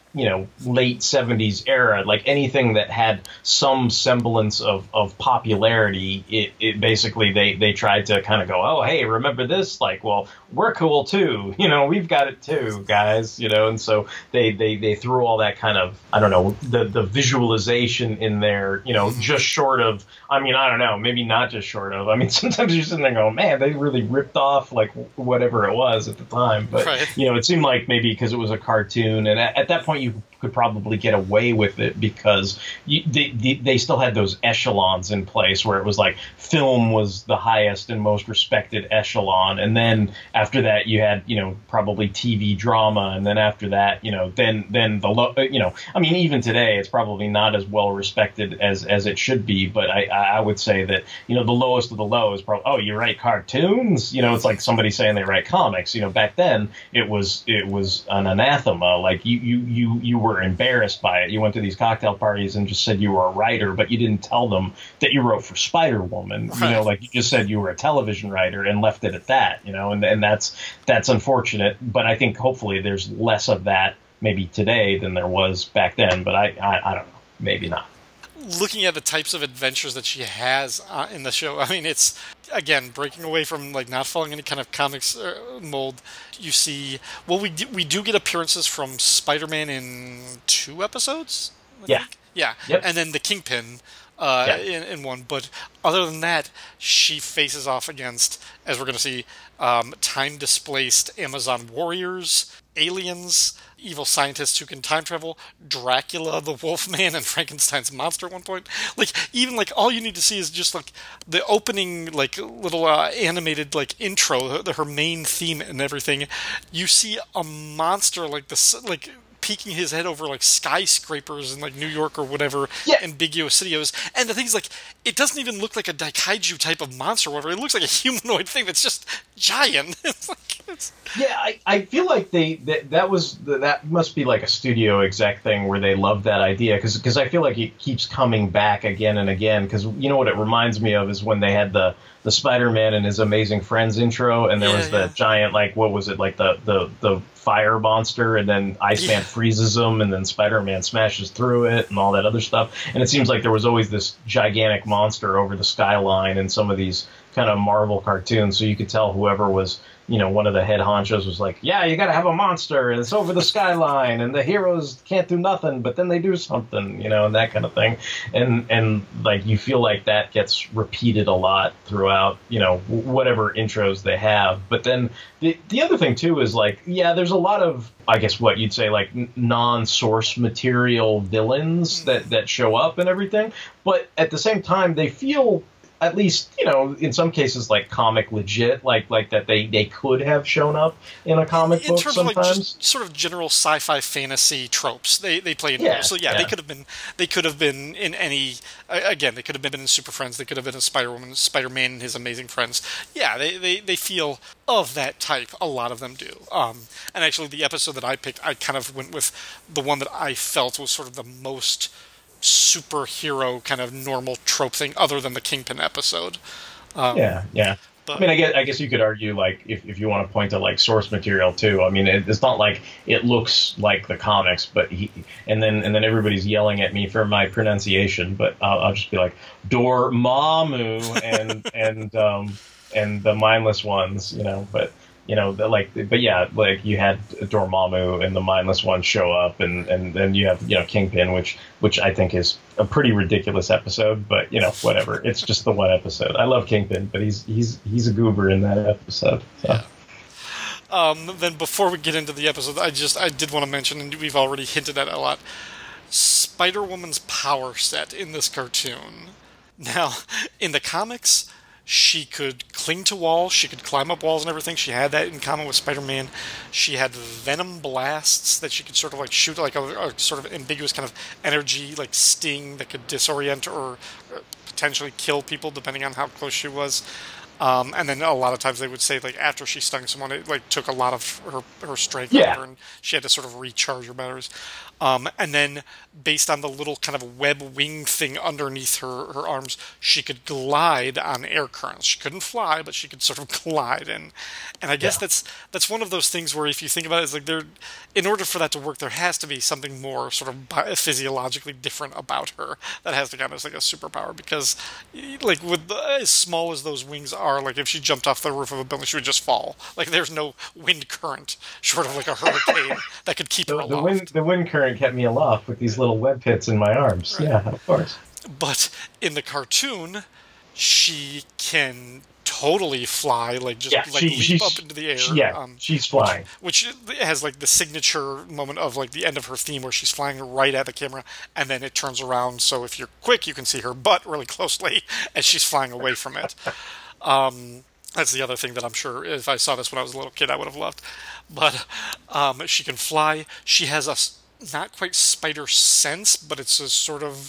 you know, late seventies era, like anything that had some semblance of, of popularity, it, it basically they, they tried to kind of go, oh, hey, remember this? Like, well, we're cool too. You know, we've got it too, guys, you know, and so they, they, they threw all that kind of, I don't know, the, the visualization in there, you know, just short of, I mean, I don't know, maybe not just short of, I mean, sometimes you're sitting there going, man, they really ripped off like whatever it was at the time. But, right. you know, it seemed like maybe because it was a cartoon, and at, at that point you could probably get away with it because you, they, they, they still had those echelons in place where it was like film was the highest and most respected echelon. And then after that, you had, you know, probably T V drama. And then after that, you know, then then the, lo- you know, I mean, even today, it's probably not as well respected as, as it should be. But I, I would say that, you know, the lowest of the low is probably, oh, you write cartoons? You know, it's like somebody saying they write comics. You know, back then it was it was an anathema. Like you, you, you, you were embarrassed by it. You went to these cocktail parties and just said you were a writer, but you didn't tell them that you wrote for Spider-Woman. Right. You know, like you just said you were a television writer and left it at that, you know, and, and that's that's unfortunate. But I think hopefully there's less of that maybe today than there was back then. But I, I, I don't know. Maybe not. Looking at the types of adventures that she has uh, in the show, I mean, it's, again, breaking away from, like, not following any kind of comics uh, mold. You see, well, we do, we do get appearances from Spider-Man in two episodes? I yeah. think? Yeah. Yep. And then the Kingpin uh, yeah. in, in one. But other than that, she faces off against, as we're going to see, um, time-displaced Amazon warriors, aliens, evil scientists who can time travel, Dracula, the Wolfman, and Frankenstein's monster at one point. Like, even, like, all you need to see is just, like, the opening, like, little uh, animated, like, intro, her, her main theme and everything. You see a monster, like, this, like, peeking his head over, like, skyscrapers in, like, New York or whatever yeah. ambiguous city is. And the thing is, like, it doesn't even look like a Daikaiju type of monster or whatever. It looks like a humanoid thing that's just giant. It's like, it's... Yeah, I, I feel like they that, that was that must be like a studio exec thing where they love that idea because because I feel like it keeps coming back again and again because you know what it reminds me of is when they had the the Spider-Man and His Amazing Friends intro and there yeah, was the yeah. giant like what was it like the the the fire monster and then Iceman yeah. freezes him and then Spider-Man smashes through it and all that other stuff, and it seems like there was always this gigantic monster over the skyline in some of these kind of Marvel cartoons, so you could tell whoever was, you know, one of the head honchos was like, yeah, you got to have a monster, and it's over the skyline, and the heroes can't do nothing, but then they do something, you know, and that kind of thing. And, and like, you feel like that gets repeated a lot throughout, you know, whatever intros they have. But then the, the other thing, too, is like, yeah, there's a lot of, I guess what you'd say, like, non-source material villains that, that show up and everything. But at the same time, they feel... at least, you know, in some cases, like comic legit, like like that they, they could have shown up in a comic in book terms sometimes. Of like just sort of general sci-fi fantasy tropes, they they play in yeah, there. So yeah, yeah, they could have been they could have been in any again they could have been in Super Friends, they could have been in Spider-Woman, Spider-Man and His Amazing Friends. Yeah, they, they, they feel of that type. A lot of them do. Um, and actually, the episode that I picked, I kind of went with the one that I felt was sort of the most superhero kind of normal trope thing other than the Kingpin episode. Um, yeah, yeah. But, I mean, I guess, I guess you could argue, like, if, if you want to point to, like, source material, too. I mean, it, it's not like it looks like the comics, but he... And then and then everybody's yelling at me for my pronunciation, but I'll, I'll just be like, Dormammu and, and, um, and the mindless ones, you know, but... You know, like, but yeah, like you had Dormammu and the mindless ones show up, and, and then you have, you know, Kingpin, which which I think is a pretty ridiculous episode, but you know, whatever. It's just the one episode. I love Kingpin, but he's he's he's a goober in that episode. So. Yeah. Um, then before we get into the episode, I just I did want to mention, and we've already hinted at it a lot, Spider-Woman's power set in this cartoon. Now, in the comics, she could cling to walls, she could climb up walls and everything. She had that in common with Spider-Man. She had venom blasts that she could sort of like shoot, like a, a sort of ambiguous kind of energy, like sting that could disorient or potentially kill people depending on how close she was. Um, and then a lot of times they would say, like, after she stung someone, it, like, took a lot of her, her strength Yeah. out of her, and she had to sort of recharge her batteries. Um, and then, based on the little kind of web wing thing underneath her, her arms, she could glide on air currents. She couldn't fly, but she could sort of glide. And and I guess Yeah. that's that's one of those things where, if you think about it, it's like there, in order for that to work, there has to be something more sort of bi- physiologically different about her that has to count as like a superpower. Because, like, with the, as small as those wings are, like if she jumped off the roof of a building, she would just fall. Like, there's no wind current, short of like a hurricane, that could keep her The, aloft. the wind the wind current kept me aloft with these little web pits in my arms. Right. Yeah, of course. But in the cartoon, she can totally fly, like just Yeah, like she, leap she's, up into the air. she- yeah, um, she's flying. which has like the signature moment of like the end of her theme where she's flying right at the camera, and then it turns around. So if you're quick, you can see her butt really closely as she's flying away from it. Um, that's the other thing that I'm sure if I saw this when I was a little kid, I would have loved. But um, she can fly. She has a s- not quite spider sense, but it's a sort of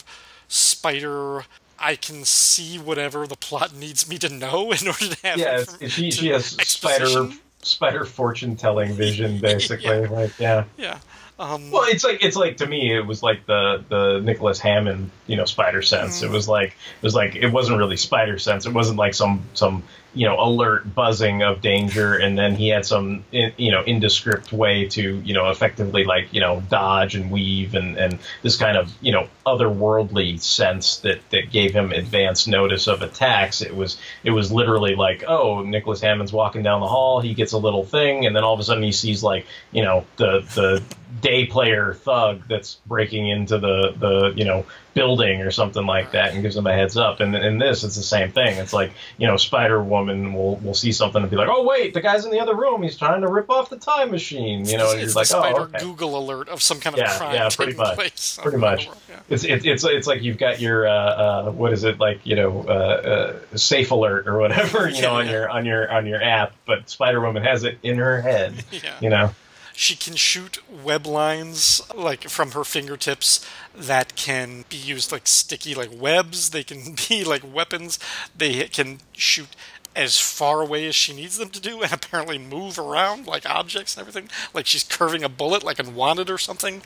spider. I can see whatever the plot needs me to know in order to have. Yeah, inform- it's, she, to she has spider exposition. spider fortune telling vision, basically. Yeah. Like, yeah. Yeah. Um, Well, it's like it's like to me, it was like the the Nicholas Hammond, you know, spider sense. Mm. It was like it was like it wasn't really spider sense. It wasn't like some some you know alert buzzing of danger, and then he had some in, you know indescript way to you know effectively like you know dodge and weave and and this kind of you know otherworldly sense that that gave him advance notice of attacks. It was it was literally like, oh, Nicholas Hammond's walking down the hall, he gets a little thing, and then all of a sudden he sees like you know the the day player thug that's breaking into the the you know building or something like that and gives him a heads up. And in this, it's the same thing. It's like you know Spider Woman will will see something and be like, oh wait, the guy's in the other room, he's trying to rip off the time machine. You know, and it's you're the like, spider oh, okay. Google alert of some kind of Yeah, crime yeah, taking pretty much. place. Pretty around much. the world, yeah. It's it, it's it's like you've got your uh, uh, what is it like you know uh, uh, safe alert or whatever you know on Yeah. your on your on your app, but Spider Woman has it in her head. Yeah. You know. She can shoot web lines like from her fingertips that can be used like sticky like webs. They can be like weapons. They can shoot as far away as she needs them to do and apparently move around like objects and everything. Like she's curving a bullet like in Wanted or something.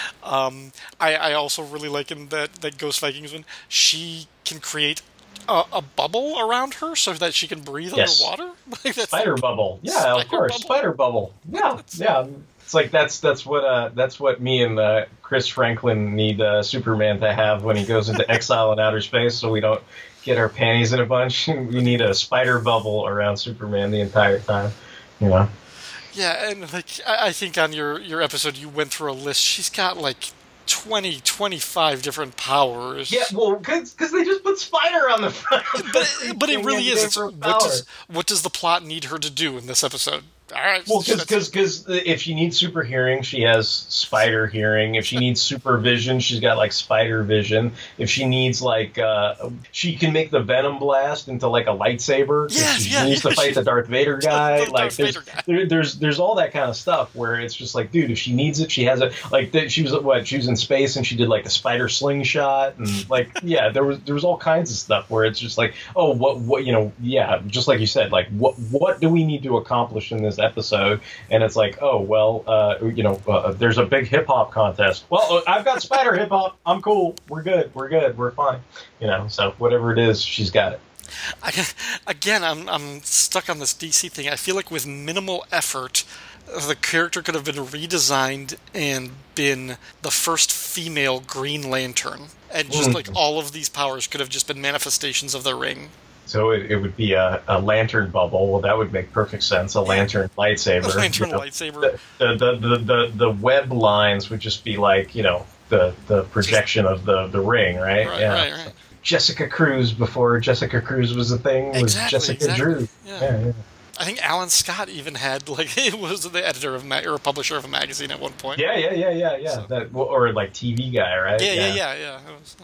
Um, I, I also really like in that, that Ghost Vikings one, she can create a, a bubble around her so that she can breathe Yes. underwater. Like that's Spider like- bubble, yeah, Spider of course, bubble. spider bubble, yeah, yeah. It's like that's that's what uh that's what me and uh, Chris Franklin need uh, Superman to have when he goes into exile in outer space, so we don't get our panties in a bunch. We need a spider bubble around Superman the entire time, you know. Yeah, and like I I think on your, your episode you went through a list. She's got like twenty, twenty-five different powers. Yeah, well, because they just put spider on the front. but but it really They is. gave It's, her what power. does what does the plot need her to do in this episode? All right, Well, that's- because if she needs super hearing, she has spider hearing. If she needs super vision, she's got like spider vision. If she needs like, uh, she can make the venom blast into like a lightsaber. If Yes, she yeah, needs to yeah, fight she- the Darth Vader guy. the like Darth there's, Vader guy. There, there's there's all that kind of stuff where it's just like, dude, if she needs it, she has it. Like the, she was what she was in space and she did like a spider slingshot and like yeah, there was there was all kinds of stuff where it's just like, oh, what what you know, yeah, just like you said, like what what do we need to accomplish in this episode? And it's like, oh, well, uh, you know, uh, there's a big hip hop contest. Well, uh, I've got spider hip hop. I'm cool. We're good. We're good. We're fine. You know, so whatever it is, she's got it. I, again, I'm I'm stuck on this D C thing. I feel like with minimal effort, the character could have been redesigned and been the first female Green Lantern, and just like all of these powers could have just been manifestations of the ring. So it, it would be a, a lantern bubble. Well, that would make perfect sense. A lantern lightsaber. A lantern you know. lightsaber. The, the, the, the, the web lines would just be like, you know, the, the projection of the, the ring, right? Right, yeah. right, right. Jessica Cruz before Jessica Cruz was a thing was Exactly, Jessica exactly. Drew. Yeah. Yeah, yeah. I think Alan Scott even had like he was the editor of ma- or a publisher of a magazine at one point. Yeah, yeah, yeah, yeah, yeah. So- That, well, or like T V guy, right? yeah, yeah, yeah, yeah. It was-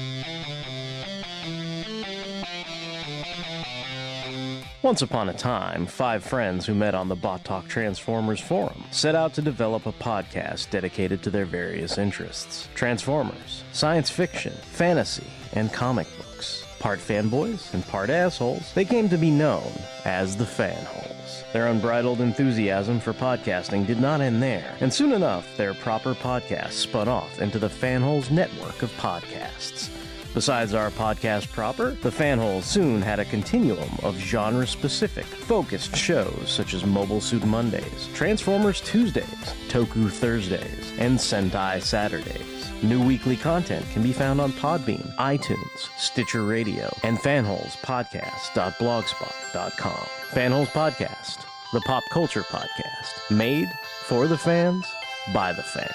Once upon a time, five friends who met on the Bot Talk Transformers forum set out to develop a podcast dedicated to their various interests: Transformers, science fiction, fantasy, and comic books. Part fanboys and part assholes, they came to be known as the Fanholes. Their unbridled enthusiasm for podcasting did not end there, and soon enough, their proper podcast spun off into the Fanholes network of podcasts. Besides our podcast proper, the Fanholes soon had a continuum of genre-specific, focused shows such as Mobile Suit Mondays, Transformers Tuesdays, Toku Thursdays, and Sentai Saturdays. New weekly content can be found on Podbean, iTunes, Stitcher Radio, and fanholes podcast dot blogspot dot com. Fanholes Podcast, the pop culture podcast, made for the fans, by the fans.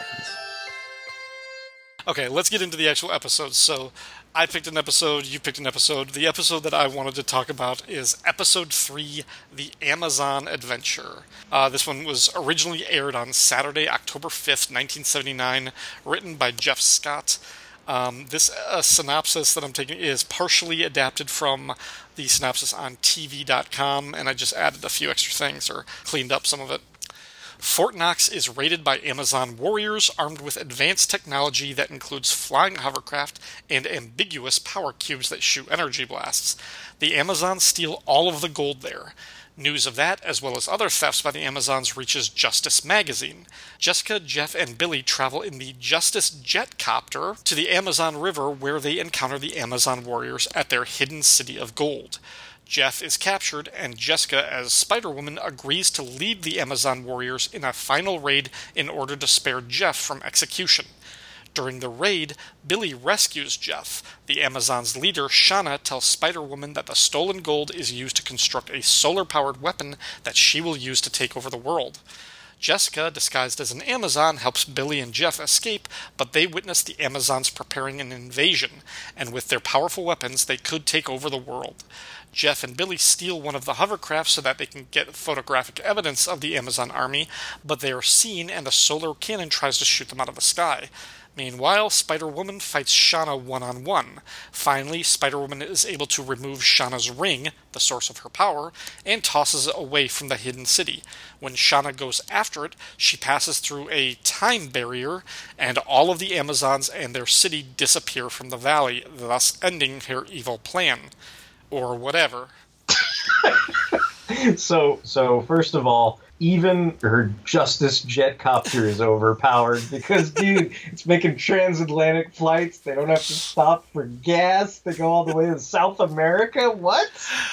Okay, let's get into the actual episodes. So, I picked an episode, you picked an episode. The episode that I wanted to talk about is Episode three, The Amazon Adventure. Uh, this one was originally aired on Saturday, October fifth, nineteen seventy-nine, written by Jeff Scott. Um, this uh, synopsis that I'm taking is partially adapted from the synopsis on T V dot com, and I just added a few extra things, or cleaned up some of it. Fort Knox is raided by Amazon warriors armed with advanced technology that includes flying hovercraft and ambiguous power cubes that shoot energy blasts. The Amazons steal all of the gold there. News of that, as well as other thefts by the Amazons, reaches Justice Magazine. Jessica, Jeff, and Billy travel in the Justice Jetcopter to the Amazon River, where they encounter the Amazon warriors at their hidden city of gold. Jeff is captured, and Jessica, as Spider-Woman, agrees to lead the Amazon warriors in a final raid in order to spare Jeff from execution. During the raid, Billy rescues Jeff. The Amazon's leader, Shauna, tells Spider-Woman that the stolen gold is used to construct a solar-powered weapon that she will use to take over the world. Jessica, disguised as an Amazon, helps Billy and Jeff escape, but they witness the Amazons preparing an invasion, and with their powerful weapons, they could take over the world. Jeff and Billy steal one of the hovercrafts so that they can get photographic evidence of the Amazon army, but they are seen and a solar cannon tries to shoot them out of the sky. Meanwhile, Spider-Woman fights Shauna one-on-one. Finally, Spider-Woman is able to remove Shauna's ring, the source of her power, and tosses it away from the hidden city. When Shauna goes after it, she passes through a time barrier, and all of the Amazons and their city disappear from the valley, thus ending her evil plan. Or whatever. so, so first of all, even her Justice Jetcopter is overpowered because, dude, it's making transatlantic flights. They don't have to stop for gas. They go all the way to South America. What?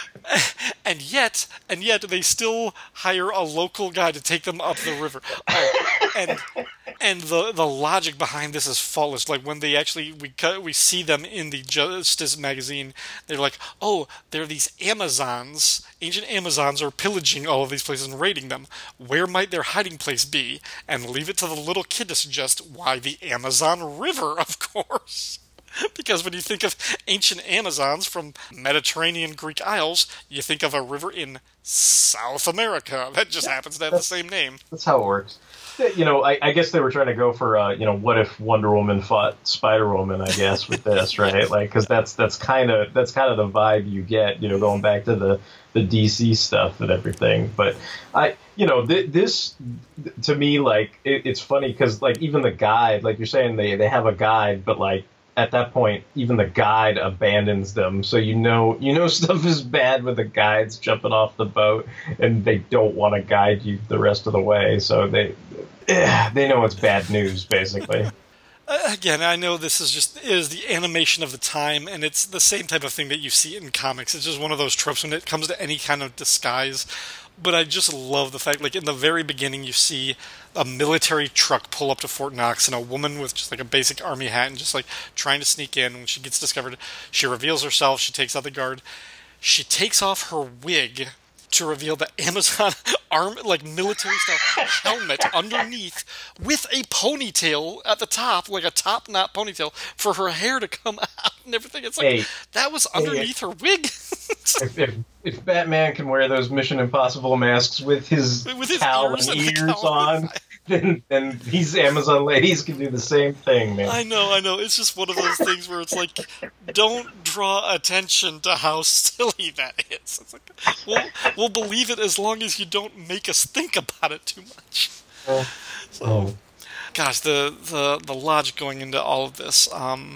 And yet, and yet, they still hire a local guy to take them up the river. Oh, and and the the logic behind this is faultless. Like when they actually we we see them in the Justice magazine, they're like, oh, they're these Amazons. Ancient Amazons are pillaging all of these places and raiding them. Where might their hiding place be? And leave it to the little kid to suggest why the Amazon River, of course. Because when you think of ancient Amazons from Mediterranean Greek Isles, you think of a river in South America that just yeah, happens to have the same name. That's how it works. You know, I, I guess they were trying to go for, uh, you know, what if Wonder Woman fought Spider-Woman, I guess, with this, right? Like, because that's that's kind of that's kind of the vibe you get, you know, going back to the, the D C stuff and everything. But I, you know, th- this to me, like, it, it's funny because, like, even the guide, like you're saying, they they have a guide, but like. At that point, even the guide abandons them. So you know you know stuff is bad with the guides jumping off the boat, and they don't want to guide you the rest of the way. So they they know it's bad news, basically. Again, I know this is just is the animation of the time, and it's the same type of thing that you see in comics. It's just one of those tropes when it comes to any kind of disguise. But I just love the fact, like, in the very beginning, you see a military truck pull up to Fort Knox, and a woman with just, like, a basic army hat and just, like, trying to sneak in. When she gets discovered, she reveals herself, she takes out the guard. She takes off her wig to reveal the Amazon arm, like, military-style helmet underneath with a ponytail at the top, like a top-knot ponytail, for her hair to come out and everything. It's like, hey, that was underneath hey, her wig. if, if, if Batman can wear those Mission Impossible masks with his, with his cowl ears and ears, ears on, then, then these Amazon ladies can do the same thing, man. I know, I know. It's just one of those things where it's like, don't draw attention to how silly that is. It's like, we'll, we'll believe it as long as you don't make us think about it too much. Oh. So, gosh, the, the, the logic going into all of this. Um,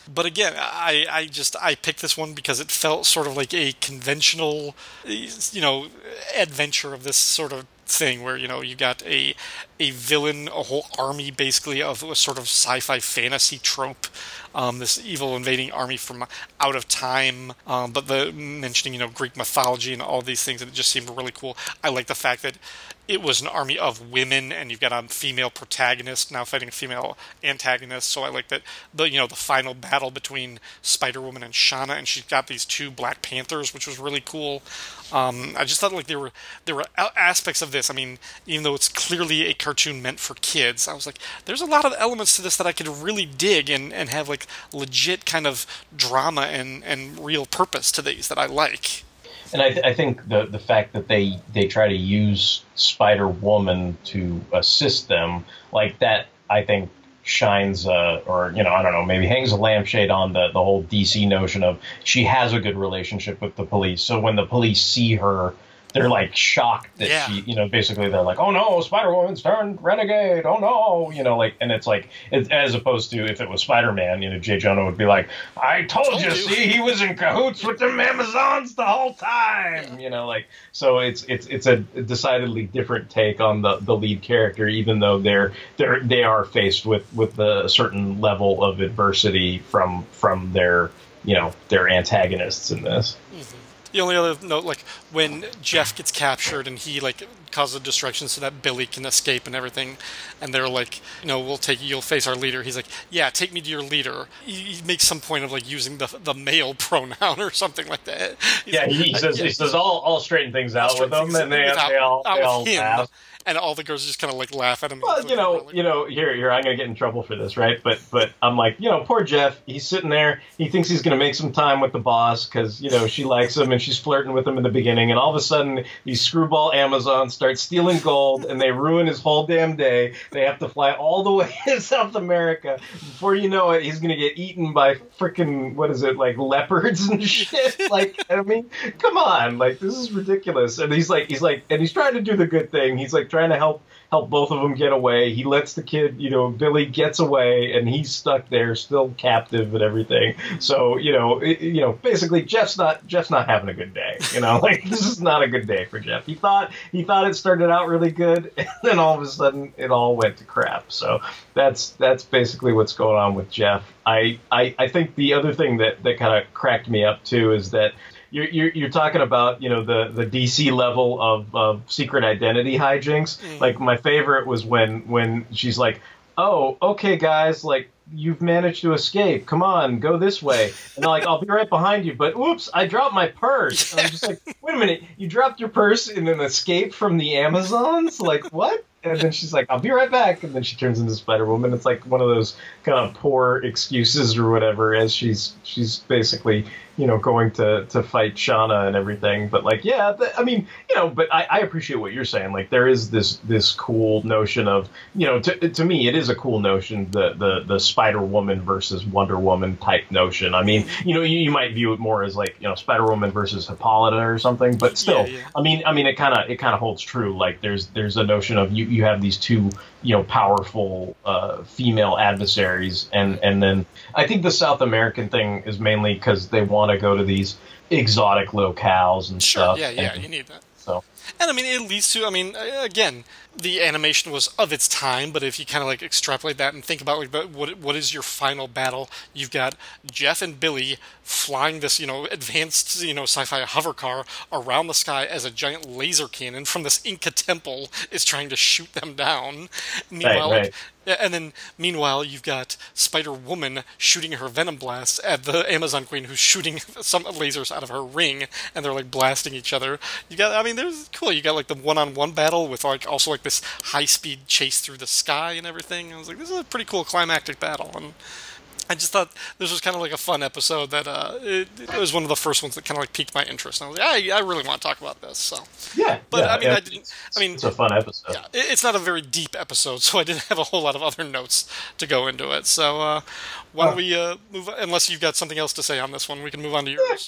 But again, I, I just I picked this one because it felt sort of like a conventional, you know, adventure of this sort of thing where, you know, you got a a villain, a whole army basically of a sort of sci-fi fantasy trope, um, this evil invading army from out of time, um, but the mentioning, you know, Greek mythology and all these things, and it just seemed really cool. I like the fact that it was an army of women, and you've got a female protagonist now fighting a female antagonist. So I like that the you know the final battle between Spider-Woman and Shauna, and she's got these two Black Panthers, which was really cool. Um, I just thought like there were there were aspects of this. I mean, even though it's clearly a cartoon meant for kids, I was like, there's a lot of elements to this that I could really dig and, and have like legit kind of drama and, and real purpose to these that I like. And I, th- I think the the fact that they, they try to use Spider-Woman to assist them, like that, I think shines, uh, or, you know, I don't know, maybe hangs a lampshade on the, the whole D C notion of she has a good relationship with the police. So when the police see her, they're like shocked that yeah. she, you know, basically they're like, oh no, Spider-Woman's turned renegade. Oh no, you know, like, and it's like, it, as opposed to if it was Spider-Man, you know, J. Jonah would be like, I told, told you, you, see, he was in cahoots with them Amazons the whole time, yeah. you know, like, so it's it's it's a decidedly different take on the, the lead character, even though they're they're they are faced with with a certain level of adversity from from their you know their antagonists in this. Mm-hmm. The only other note, like, when Jeff gets captured and he, like, causes a distraction so that Billy can escape and everything, and they're like, you know, we'll take you, you'll face our leader. He's like, yeah, take me to your leader. He, he makes some point of, like, using the the male pronoun or something like that. He's yeah, like, he says, yeah, he says, I'll, I'll straighten things out with them, and they, without, they all, they all laugh. And all the girls just kind of like laugh at him. Well, you know, you know, here, here, I'm gonna get in trouble for this, right? But, but I'm like, you know, poor Jeff. He's sitting there. He thinks he's gonna make some time with the boss because, you know, she likes him and she's flirting with him in the beginning. And all of a sudden, these screwball Amazons start stealing gold and they ruin his whole damn day. They have to fly all the way to South America. Before you know it, he's gonna get eaten by freaking what is it, like leopards and shit? Like, I mean, come on, like this is ridiculous. And he's like, he's like, and he's trying to do the good thing. He's like trying to help help both of them get away. He lets the kid, you know, Billy gets away, and he's stuck there, still captive and everything. So, you know, it, you know, basically Jeff's not Jeff's not having a good day. You know, like this is not a good day for Jeff. He thought he thought it started out really good, and then all of a sudden it all went to crap. So that's that's basically what's going on with Jeff. I I, I think the other thing that that kind of cracked me up too is that. You're, you're you're talking about, you know, the, the D C level of, of secret identity hijinks. Mm. Like, my favorite was when when she's like, oh, okay, guys, like, you've managed to escape. Come on, go this way. And they're like, I'll be right behind you. But, oops, I dropped my purse. And I'm just like, wait a minute, you dropped your purse in an escape from the Amazons? Like, what? And then she's like, I'll be right back. And then she turns into Spider-Woman. It's like one of those kind of poor excuses or whatever, as she's she's basically, you know, going to, to fight Shauna and everything. But like, yeah, th- I mean, you know, but I, I appreciate what you're saying. Like, there is this this cool notion of, you know, to, to me, it is a cool notion, the, the, the Spider-Woman versus Wonder Woman type notion. I mean, you know, you, you might view it more as like, you know, Spider-Woman versus Hippolyta or something. But still, yeah, yeah. I mean, I mean, it kind of it kind of holds true. Like, there's there's a notion of you, you have these two, you know, powerful uh, female adversaries. And, and then I think the South American thing is mainly because they want to go to these exotic locales and sure, stuff. Yeah, yeah, and, you need that. So, and I mean, it leads to, I mean, again, the animation was of its time, but if you kind of like extrapolate that and think about like the, what what is your final battle, you've got Jeff and Billy flying this, you know, advanced, you know, sci-fi hover car around the sky as a giant laser cannon from this Inca temple is trying to shoot them down. Meanwhile, right, right. Like, and then meanwhile, you've got Spider-Woman shooting her venom blast at the Amazon Queen, who's shooting some lasers out of her ring, and they're like blasting each other. You got, I mean, there's cool. You got like the one-on-one battle with like also like this high-speed chase through the sky and everything. I was like, this is a pretty cool climactic battle, and I just thought this was kind of like a fun episode that uh, it, it was one of the first ones that kind of like piqued my interest. And I was like, I, I really want to talk about this. So yeah, but yeah, I mean, yeah, I didn't. I mean, it's a fun episode. Yeah, it, it's not a very deep episode, so I didn't have a whole lot of other notes to go into it. So uh, why don't we uh, move? Unless you've got something else to say on this one, we can move on to yours.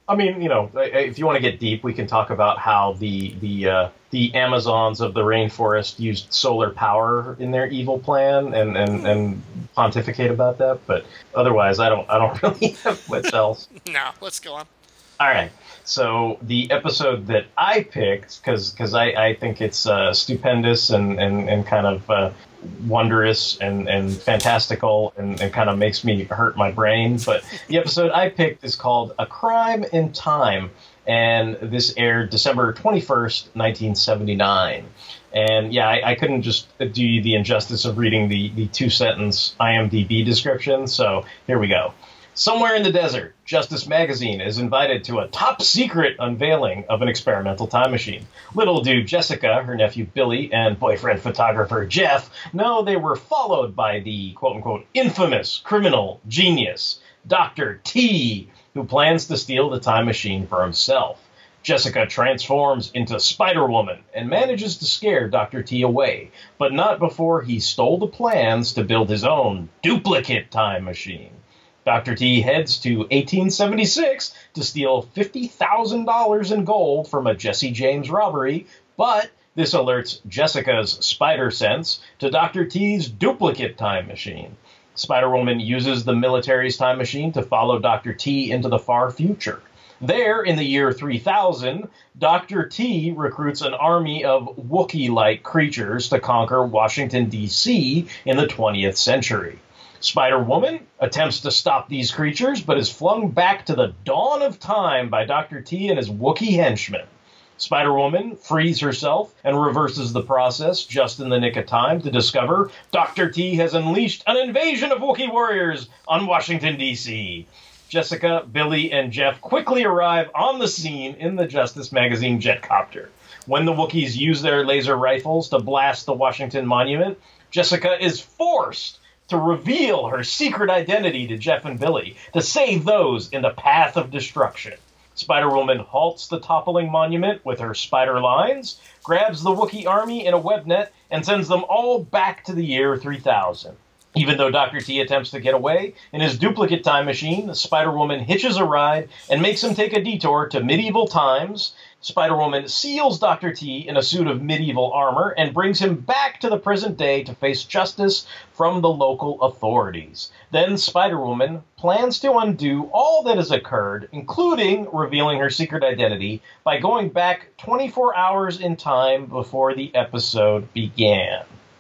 I mean, you know, if you want to get deep, we can talk about how the the uh, the Amazons of the rainforest used solar power in their evil plan, and, and, and pontificate about that. But otherwise, I don't I don't really have much else. No, let's go on. All right. So the episode that I picked, because because I, I think it's uh, stupendous and, and, and kind of uh, wondrous and, and fantastical and, and kind of makes me hurt my brain. But the episode I picked is called A Crime in Time, and this aired December twenty-first, nineteen seventy-nine. And yeah, I, I couldn't just do you the injustice of reading the, the two-sentence I M D B description, so here we go. Somewhere in the desert, Justice Magazine is invited to a top-secret unveiling of an experimental time machine. Little do Jessica, her nephew Billy, and boyfriend photographer Jeff know they were followed by the quote-unquote infamous criminal genius, Doctor T, who plans to steal the time machine for himself. Jessica transforms into Spider-Woman and manages to scare Doctor T away, but not before he stole the plans to build his own duplicate time machine. Doctor T heads to eighteen seventy-six to steal fifty thousand dollars in gold from a Jesse James robbery, but this alerts Jessica's spider sense to Doctor T's duplicate time machine. Spider-Woman uses the military's time machine to follow Doctor T into the far future. There, in the year three thousand, Doctor T recruits an army of Wookiee-like creatures to conquer Washington, D C in the twentieth century. Spider-Woman attempts to stop these creatures, but is flung back to the dawn of time by Doctor T and his Wookiee henchmen. Spider-Woman frees herself and reverses the process just in the nick of time to discover Doctor T has unleashed an invasion of Wookiee warriors on Washington, D C Jessica, Billy, and Jeff quickly arrive on the scene in the Justice Magazine jetcopter. When the Wookiees use their laser rifles to blast the Washington Monument, Jessica is forced to reveal her secret identity to Jeff and Billy to save those in the path of destruction. Spider-Woman halts the toppling monument with her spider lines, grabs the Wookiee army in a web net, and sends them all back to the year three thousand. Even though Doctor T attempts to get away, in his duplicate time machine, Spider-Woman hitches a ride and makes him take a detour to medieval times. Spider-Woman seals Doctor T in a suit of medieval armor and brings him back to the present day to face justice from the local authorities. Then Spider-Woman plans to undo all that has occurred, including revealing her secret identity, by going back twenty-four hours in time before the episode began.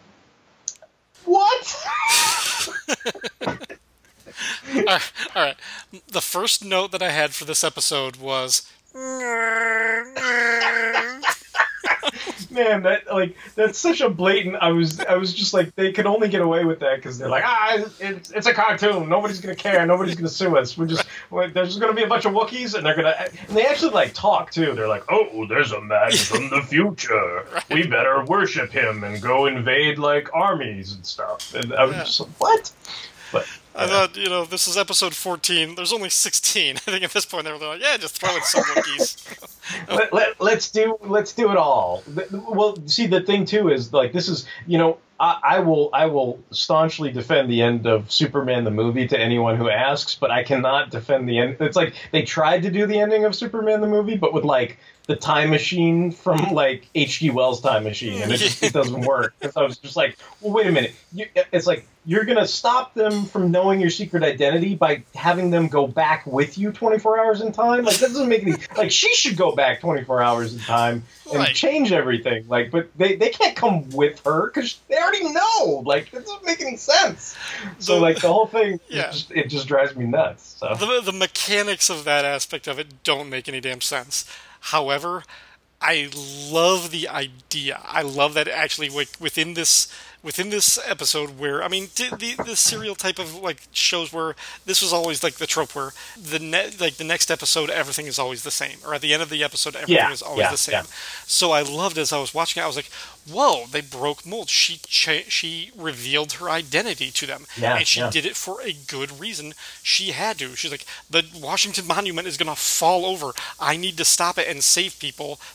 What? all, right, all right. The first note that I had for this episode was... Man, that like that's such a blatant. I was I was just like, they could only get away with that because they're like, ah, it's, it's a cartoon. Nobody's gonna care. Nobody's gonna sue us. We're just we're, there's just gonna be a bunch of Wookiees, and they're gonna and they actually like talk too. They're like, oh, there's a man from the future. Right. We better worship him and go invade like armies and stuff. And I was yeah. just like, what? But. I thought, you know, this is episode fourteen. There's only sixteen. I think at this point they were like, yeah, just throw in some Wookiees. let, let, let's do let's do it all. Well, see, the thing too is like this is, you know, I, I will I will staunchly defend the end of Superman the movie to anyone who asks, but I cannot defend the end. It's like they tried to do the ending of Superman the movie, but with like the time machine from like H G Wells' Time Machine, and it, just, it doesn't work. So I was just like, well, wait a minute. You, it's like you're gonna stop them from knowing your secret identity by having them go back with you twenty-four hours in time. Like that doesn't make any. Like she should go back twenty-four hours in time and right. change everything. Like, but they, they can't come with her because they already know. Like that doesn't make any sense. So the, like the whole thing, yeah. it, just, it just drives me nuts. So the the mechanics of that aspect of it don't make any damn sense. However, I love the idea. I love that actually like, within this within this episode where, I mean, the, the, the serial type of like shows where this was always like the trope where the ne- like the next episode everything is alwathing is the same, or at the end of the episode everything yeah, is always yeah, the same. Yeah. So I loved as I was watching it, I was like, whoa, they broke mold. She cha- she revealed her identity to them, yeah, and she yeah. did it for a good reason. She had to. She's like, the Washington Monument is going to fall over. I need to stop it and save people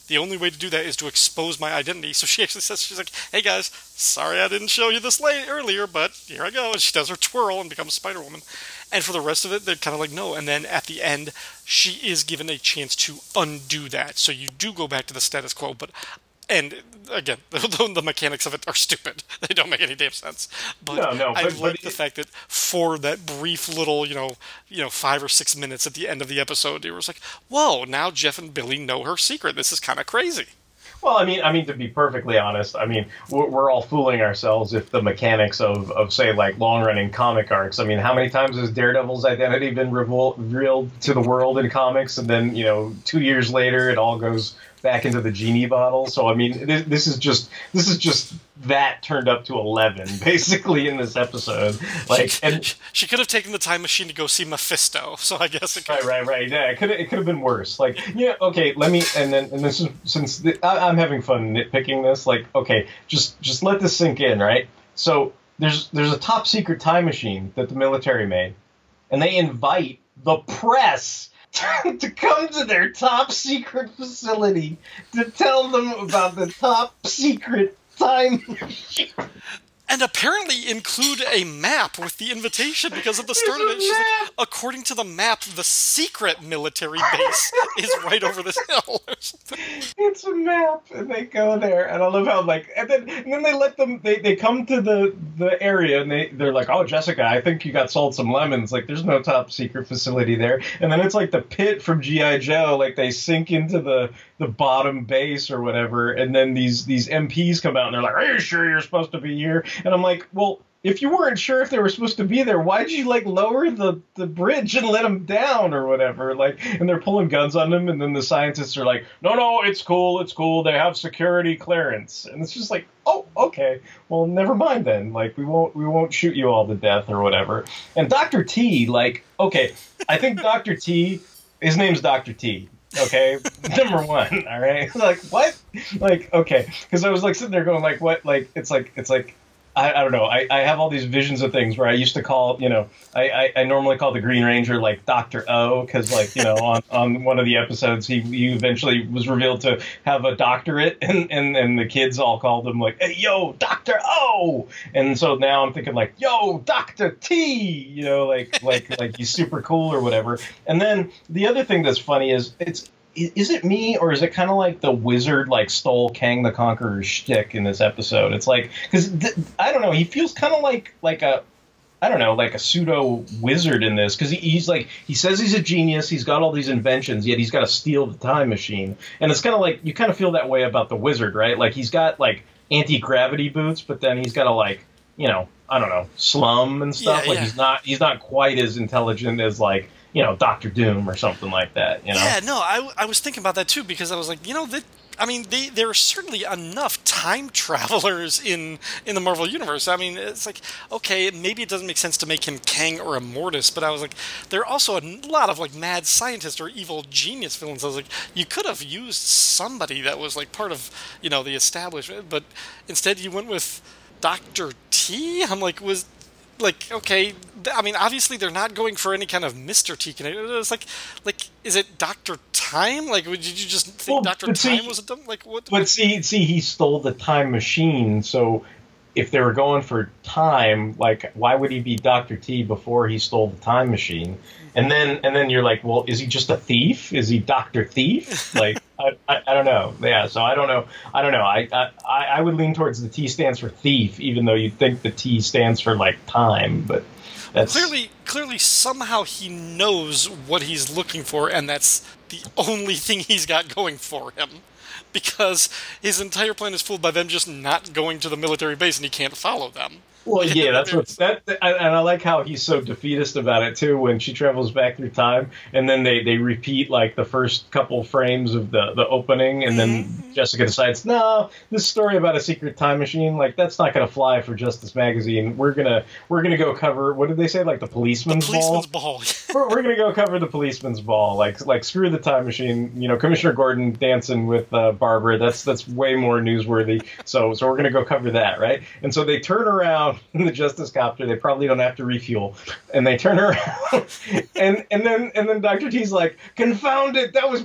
the only way to do that is to expose my identity. So she actually says, she's like, hey guys, sorry I didn't show you this late earlier, but here I go. And she does her twirl and becomes Spider-Woman. And for the rest of it, they're kind of like, no. And then at the end, she is given a chance to undo that. So you do go back to the status quo, but... And again, the, the mechanics of it are stupid. They don't make any damn sense. But no, no, I but, like but the it, fact that for that brief little, you know, you know, five or six minutes at the end of the episode, it was like, whoa, now Jeff and Billy know her secret. This is kind of crazy. Well, I mean, I mean, to be perfectly honest, I mean, we're, we're all fooling ourselves if the mechanics of, of say, like, long-running comic arcs. I mean, how many times has Daredevil's identity been revol- revealed to the world in comics, and then, you know, two years later, it all goes back into the genie bottle? So, I mean, this, this is just this is just that turned up to eleven, basically, in this episode. Like, she, and she could have taken the time machine to go see Mephisto. So I guess it could. Right, right, right. Yeah, it could it could have been worse. Like, yeah, okay. Let me and then and this is since the, I, I'm having fun nitpicking this. Like, okay, just just let this sink in, right? So there's there's a top secret time machine that the military made, and they invite the press to come to their top secret facility to tell them about the top secret time machine. And apparently include a map with the invitation because at the start of it, she's like, according to the map, the secret military base is right over this hill or something. It's a map, and they go there, and I love how, like, and then and then they let them, they, they come to the, the area, and they, they're like, oh, Jessica, I think you got sold some lemons. Like, there's no top secret facility there. And then it's like the pit from G I. Joe, like, they sink into the, the bottom base or whatever, and then these, these M Ps come out, and they're like, are you sure you're supposed to be here? And I'm like, well, if you weren't sure if they were supposed to be there, why'd you, like, lower the, the bridge and let them down or whatever? Like, and they're pulling guns on them, and then the scientists are like, no, no, it's cool, it's cool, they have security clearance. And it's just like, oh, okay, well, never mind then. Like, we won't we won't shoot you all to death or whatever. And Doctor T, like, okay, I think Doctor T, his name's Doctor T. Okay, number one, all right? Like, what? Like, okay, because I was, like, sitting there going, like, what? Like, it's like, it's like, I, I don't know. I, I have all these visions of things where I used to call, you know, I, I, I normally call the Green Ranger, like, Doctor O, because, like, you know, on, on one of the episodes, he, he eventually was revealed to have a doctorate, and, and, and the kids all called him, like, hey, yo, Doctor O! And so now I'm thinking, like, yo, Doctor T! You know, like, like, like he's super cool or whatever. And then the other thing that's funny is, it's, is it me, or is it kind of like the wizard, like, stole Kang the Conqueror's shtick in this episode? It's like, because, th- I don't know, he feels kind of like, like a, I don't know, like a pseudo wizard in this, because he, he's like, he says he's a genius, he's got all these inventions, yet he's got to steal the time machine. And it's kind of like, you kind of feel that way about the wizard, right? Like, he's got, like, anti-gravity boots, but then he's got to, like, you know, I don't know, slum and stuff. Yeah, like, yeah. he's not, he's not quite as intelligent as, like, you know, Doctor Doom or something like that, you know? Yeah, no, I, I was thinking about that too, because I was like, you know, that, I mean, they, there are certainly enough time travelers in, in the Marvel Universe. I mean, it's like, okay, maybe it doesn't make sense to make him Kang or Immortus, but I was like, there are also a lot of, like, mad scientist or evil genius villains. I was like, you could have used somebody that was, like, part of, you know, the establishment, but instead you went with Doctor T? I'm like, was... Like, okay, I mean, obviously they're not going for any kind of Mister T connection. It's like, like, is it Doctor Time? Like, did you just think Well, Doctor but see- Time was a dumb, like, what? But see, see, he stole the time machine, so if they were going for time, like, why would he be Doctor T before he stole the time machine? And then, and then you're like, well, is he just a thief? Is he Doctor Thief? Like, I, I, I don't know. Yeah, so I don't know. I don't know. I, I, I would lean towards the T stands for thief, even though you'd think the T stands for, like, time. But that's Clearly, clearly, somehow he knows what he's looking for, and that's the only thing he's got going for him. Because his entire plan is fooled by them just not going to the military base, and he can't follow them. Well, yeah, that's what that, and I like how he's so defeatist about it too. When she travels back through time, and then they, they repeat like the first couple frames of the, the opening, and then mm-hmm. Jessica decides, no, this story about a secret time machine, like that's not going to fly for Justice Magazine. We're gonna we're gonna go cover, what did they say, like the policeman's, the policeman's ball. ball. we're we're gonna go cover the policeman's ball. Like like screw the time machine. You know, Commissioner Gordon dancing with uh, Barbara. That's that's way more newsworthy. So so we're gonna go cover that, right? And so they turn around in the Justice Copter. They probably don't have to refuel, and they turn around, and and then and then Doctor T's like, confound it, that was my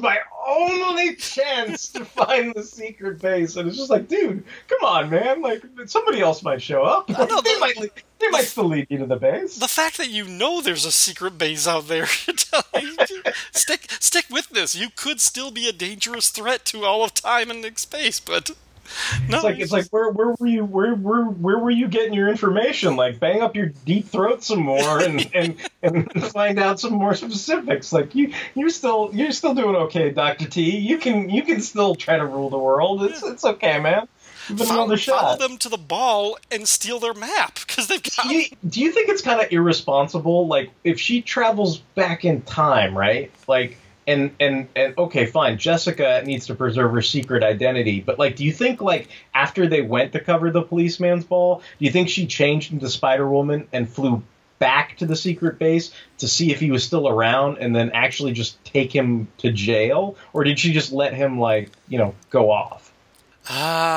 only chance to find the secret base, and it's just like, dude, come on, man! Like somebody else might show up. Like, know, they the, might, they might still lead you to the base. The fact that you know there's a secret base out there, stick stick with this. You could still be a dangerous threat to all of time and space, but. No, it's like it's like where where were you where where where were you getting your information? Like bang up your deep throat some more and, and, and find out some more specifics. Like you you're still you're still doing okay, Doctor T. You can you can still try to rule the world. It's it's okay, man. You've been follow, another shot. Follow them to the ball and steal their map because they've got. Do you, do you think it's kind of irresponsible? Like if she travels back in time, right? Like. And, and and okay, fine. Jessica needs to preserve her secret identity, but like, do you think like after they went to cover the policeman's ball, do you think she changed into Spider-Woman and flew back to the secret base to see if he was still around, and then actually just take him to jail, or did she just let him like you know go off? Uh,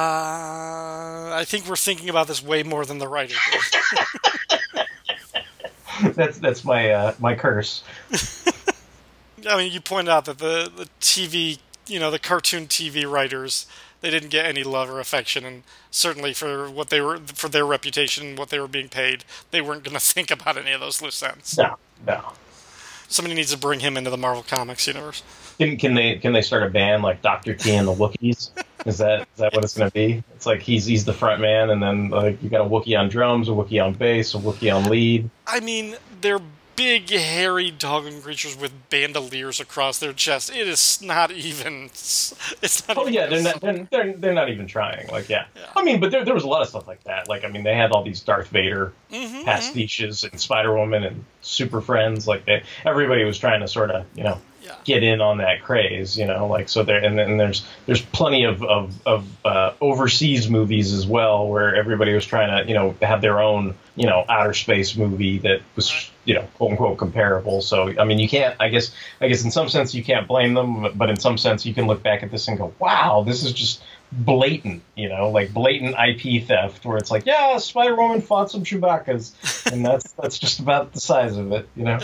I think we're thinking about this way more than the writer did. that's that's my uh, my curse. I mean, you pointed out that the, the T V, you know, the cartoon T V writers, they didn't get any love or affection, and certainly for what they were, for their reputation, what they were being paid, they weren't going to think about any of those loose ends. No, no. Somebody needs to bring him into the Marvel Comics universe. Can, can they can they start a band like Doctor T and the Wookiees? Is that is that what it's going to be? It's like he's he's the front man, and then like you got a Wookiee on drums, a Wookiee on bass, a Wookiee on lead. I mean, they're big, hairy dogging creatures with bandoliers across their chest. It is not even. It's not. Oh even yeah, they're not. They're, they're they're not even trying. Like yeah. yeah. I mean, but there there was a lot of stuff like that. Like I mean, they had all these Darth Vader mm-hmm, pastiches mm-hmm. and Spider Woman and Super Friends. Like they, everybody was trying to sort of you know yeah. get in on that craze. You know, like so there and then there's there's plenty of of, of uh, overseas movies as well where everybody was trying to you know have their own you know outer space movie that was. You know, quote unquote comparable. So, I mean, you can't, I guess, I guess in some sense you can't blame them, but in some sense you can look back at this and go, wow, this is just blatant, you know, like blatant I P theft where it's like, yeah, Spider-Woman fought some Chewbacca's and that's, that's just about the size of it, you know?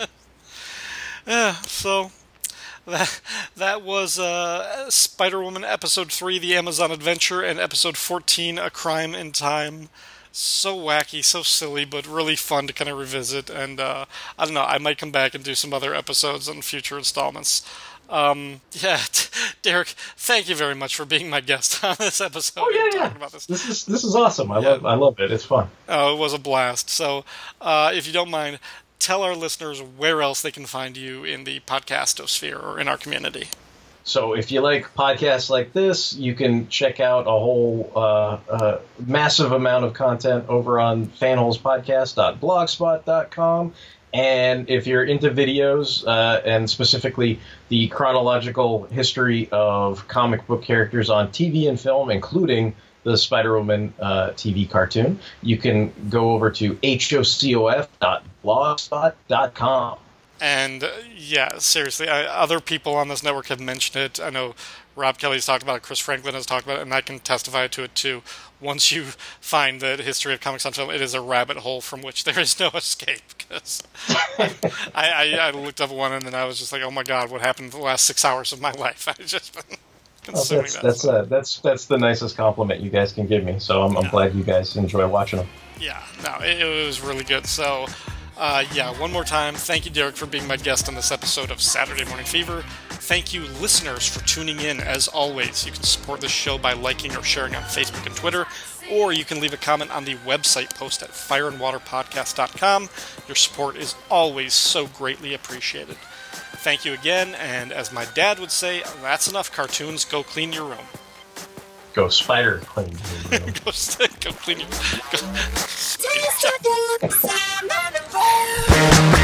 Yeah. So that, that was, uh, Spider-Woman episode three, The Amazon Adventure, and episode fourteen, A Crime in Time. So wacky, so silly, but really fun to kind of revisit. And uh, I don't know, I might come back and do some other episodes on future installments. Um, yeah, Derek, thank you very much for being my guest on this episode. Oh yeah, yeah. About this. this is this is awesome. I yeah. love I love it. It's fun. Oh, it was a blast. So, uh, if you don't mind, tell our listeners where else they can find you in the podcastosphere or in our community. So if you like podcasts like this, you can check out a whole uh, uh, massive amount of content over on fanholes podcast dot blogspot dot com. And if you're into videos, uh, and specifically the chronological history of comic book characters on T V and film, including the Spider-Woman uh, T V cartoon, you can go over to H O C O F dot blogspot dot com. And, uh, yeah, seriously, I, other people on this network have mentioned it. I know Rob Kelly's talked about it, Chris Franklin has talked about it, and I can testify to it, too. Once you find the history of comics on film, it is a rabbit hole from which there is no escape. Because I, I, I looked up one, and then I was just like, oh, my God, what happened in the last six hours of my life? I've just been consuming oh, that's, that. That's, uh, that's, that's the nicest compliment you guys can give me, so I'm, I'm yeah. glad you guys enjoy watching them. Yeah, no, it, it was really good, so... Uh, yeah, one more time, thank you, Derek, for being my guest on this episode of Saturday Morning Fever. Thank you, listeners, for tuning in. As always, you can support this show by liking or sharing on Facebook and Twitter, or you can leave a comment on the website post at fire and water podcast dot com. Your support is always so greatly appreciated. Thank you again, and as my dad would say, that's enough cartoons, go clean your room. Go spider clean your room. go, go clean your room. Go.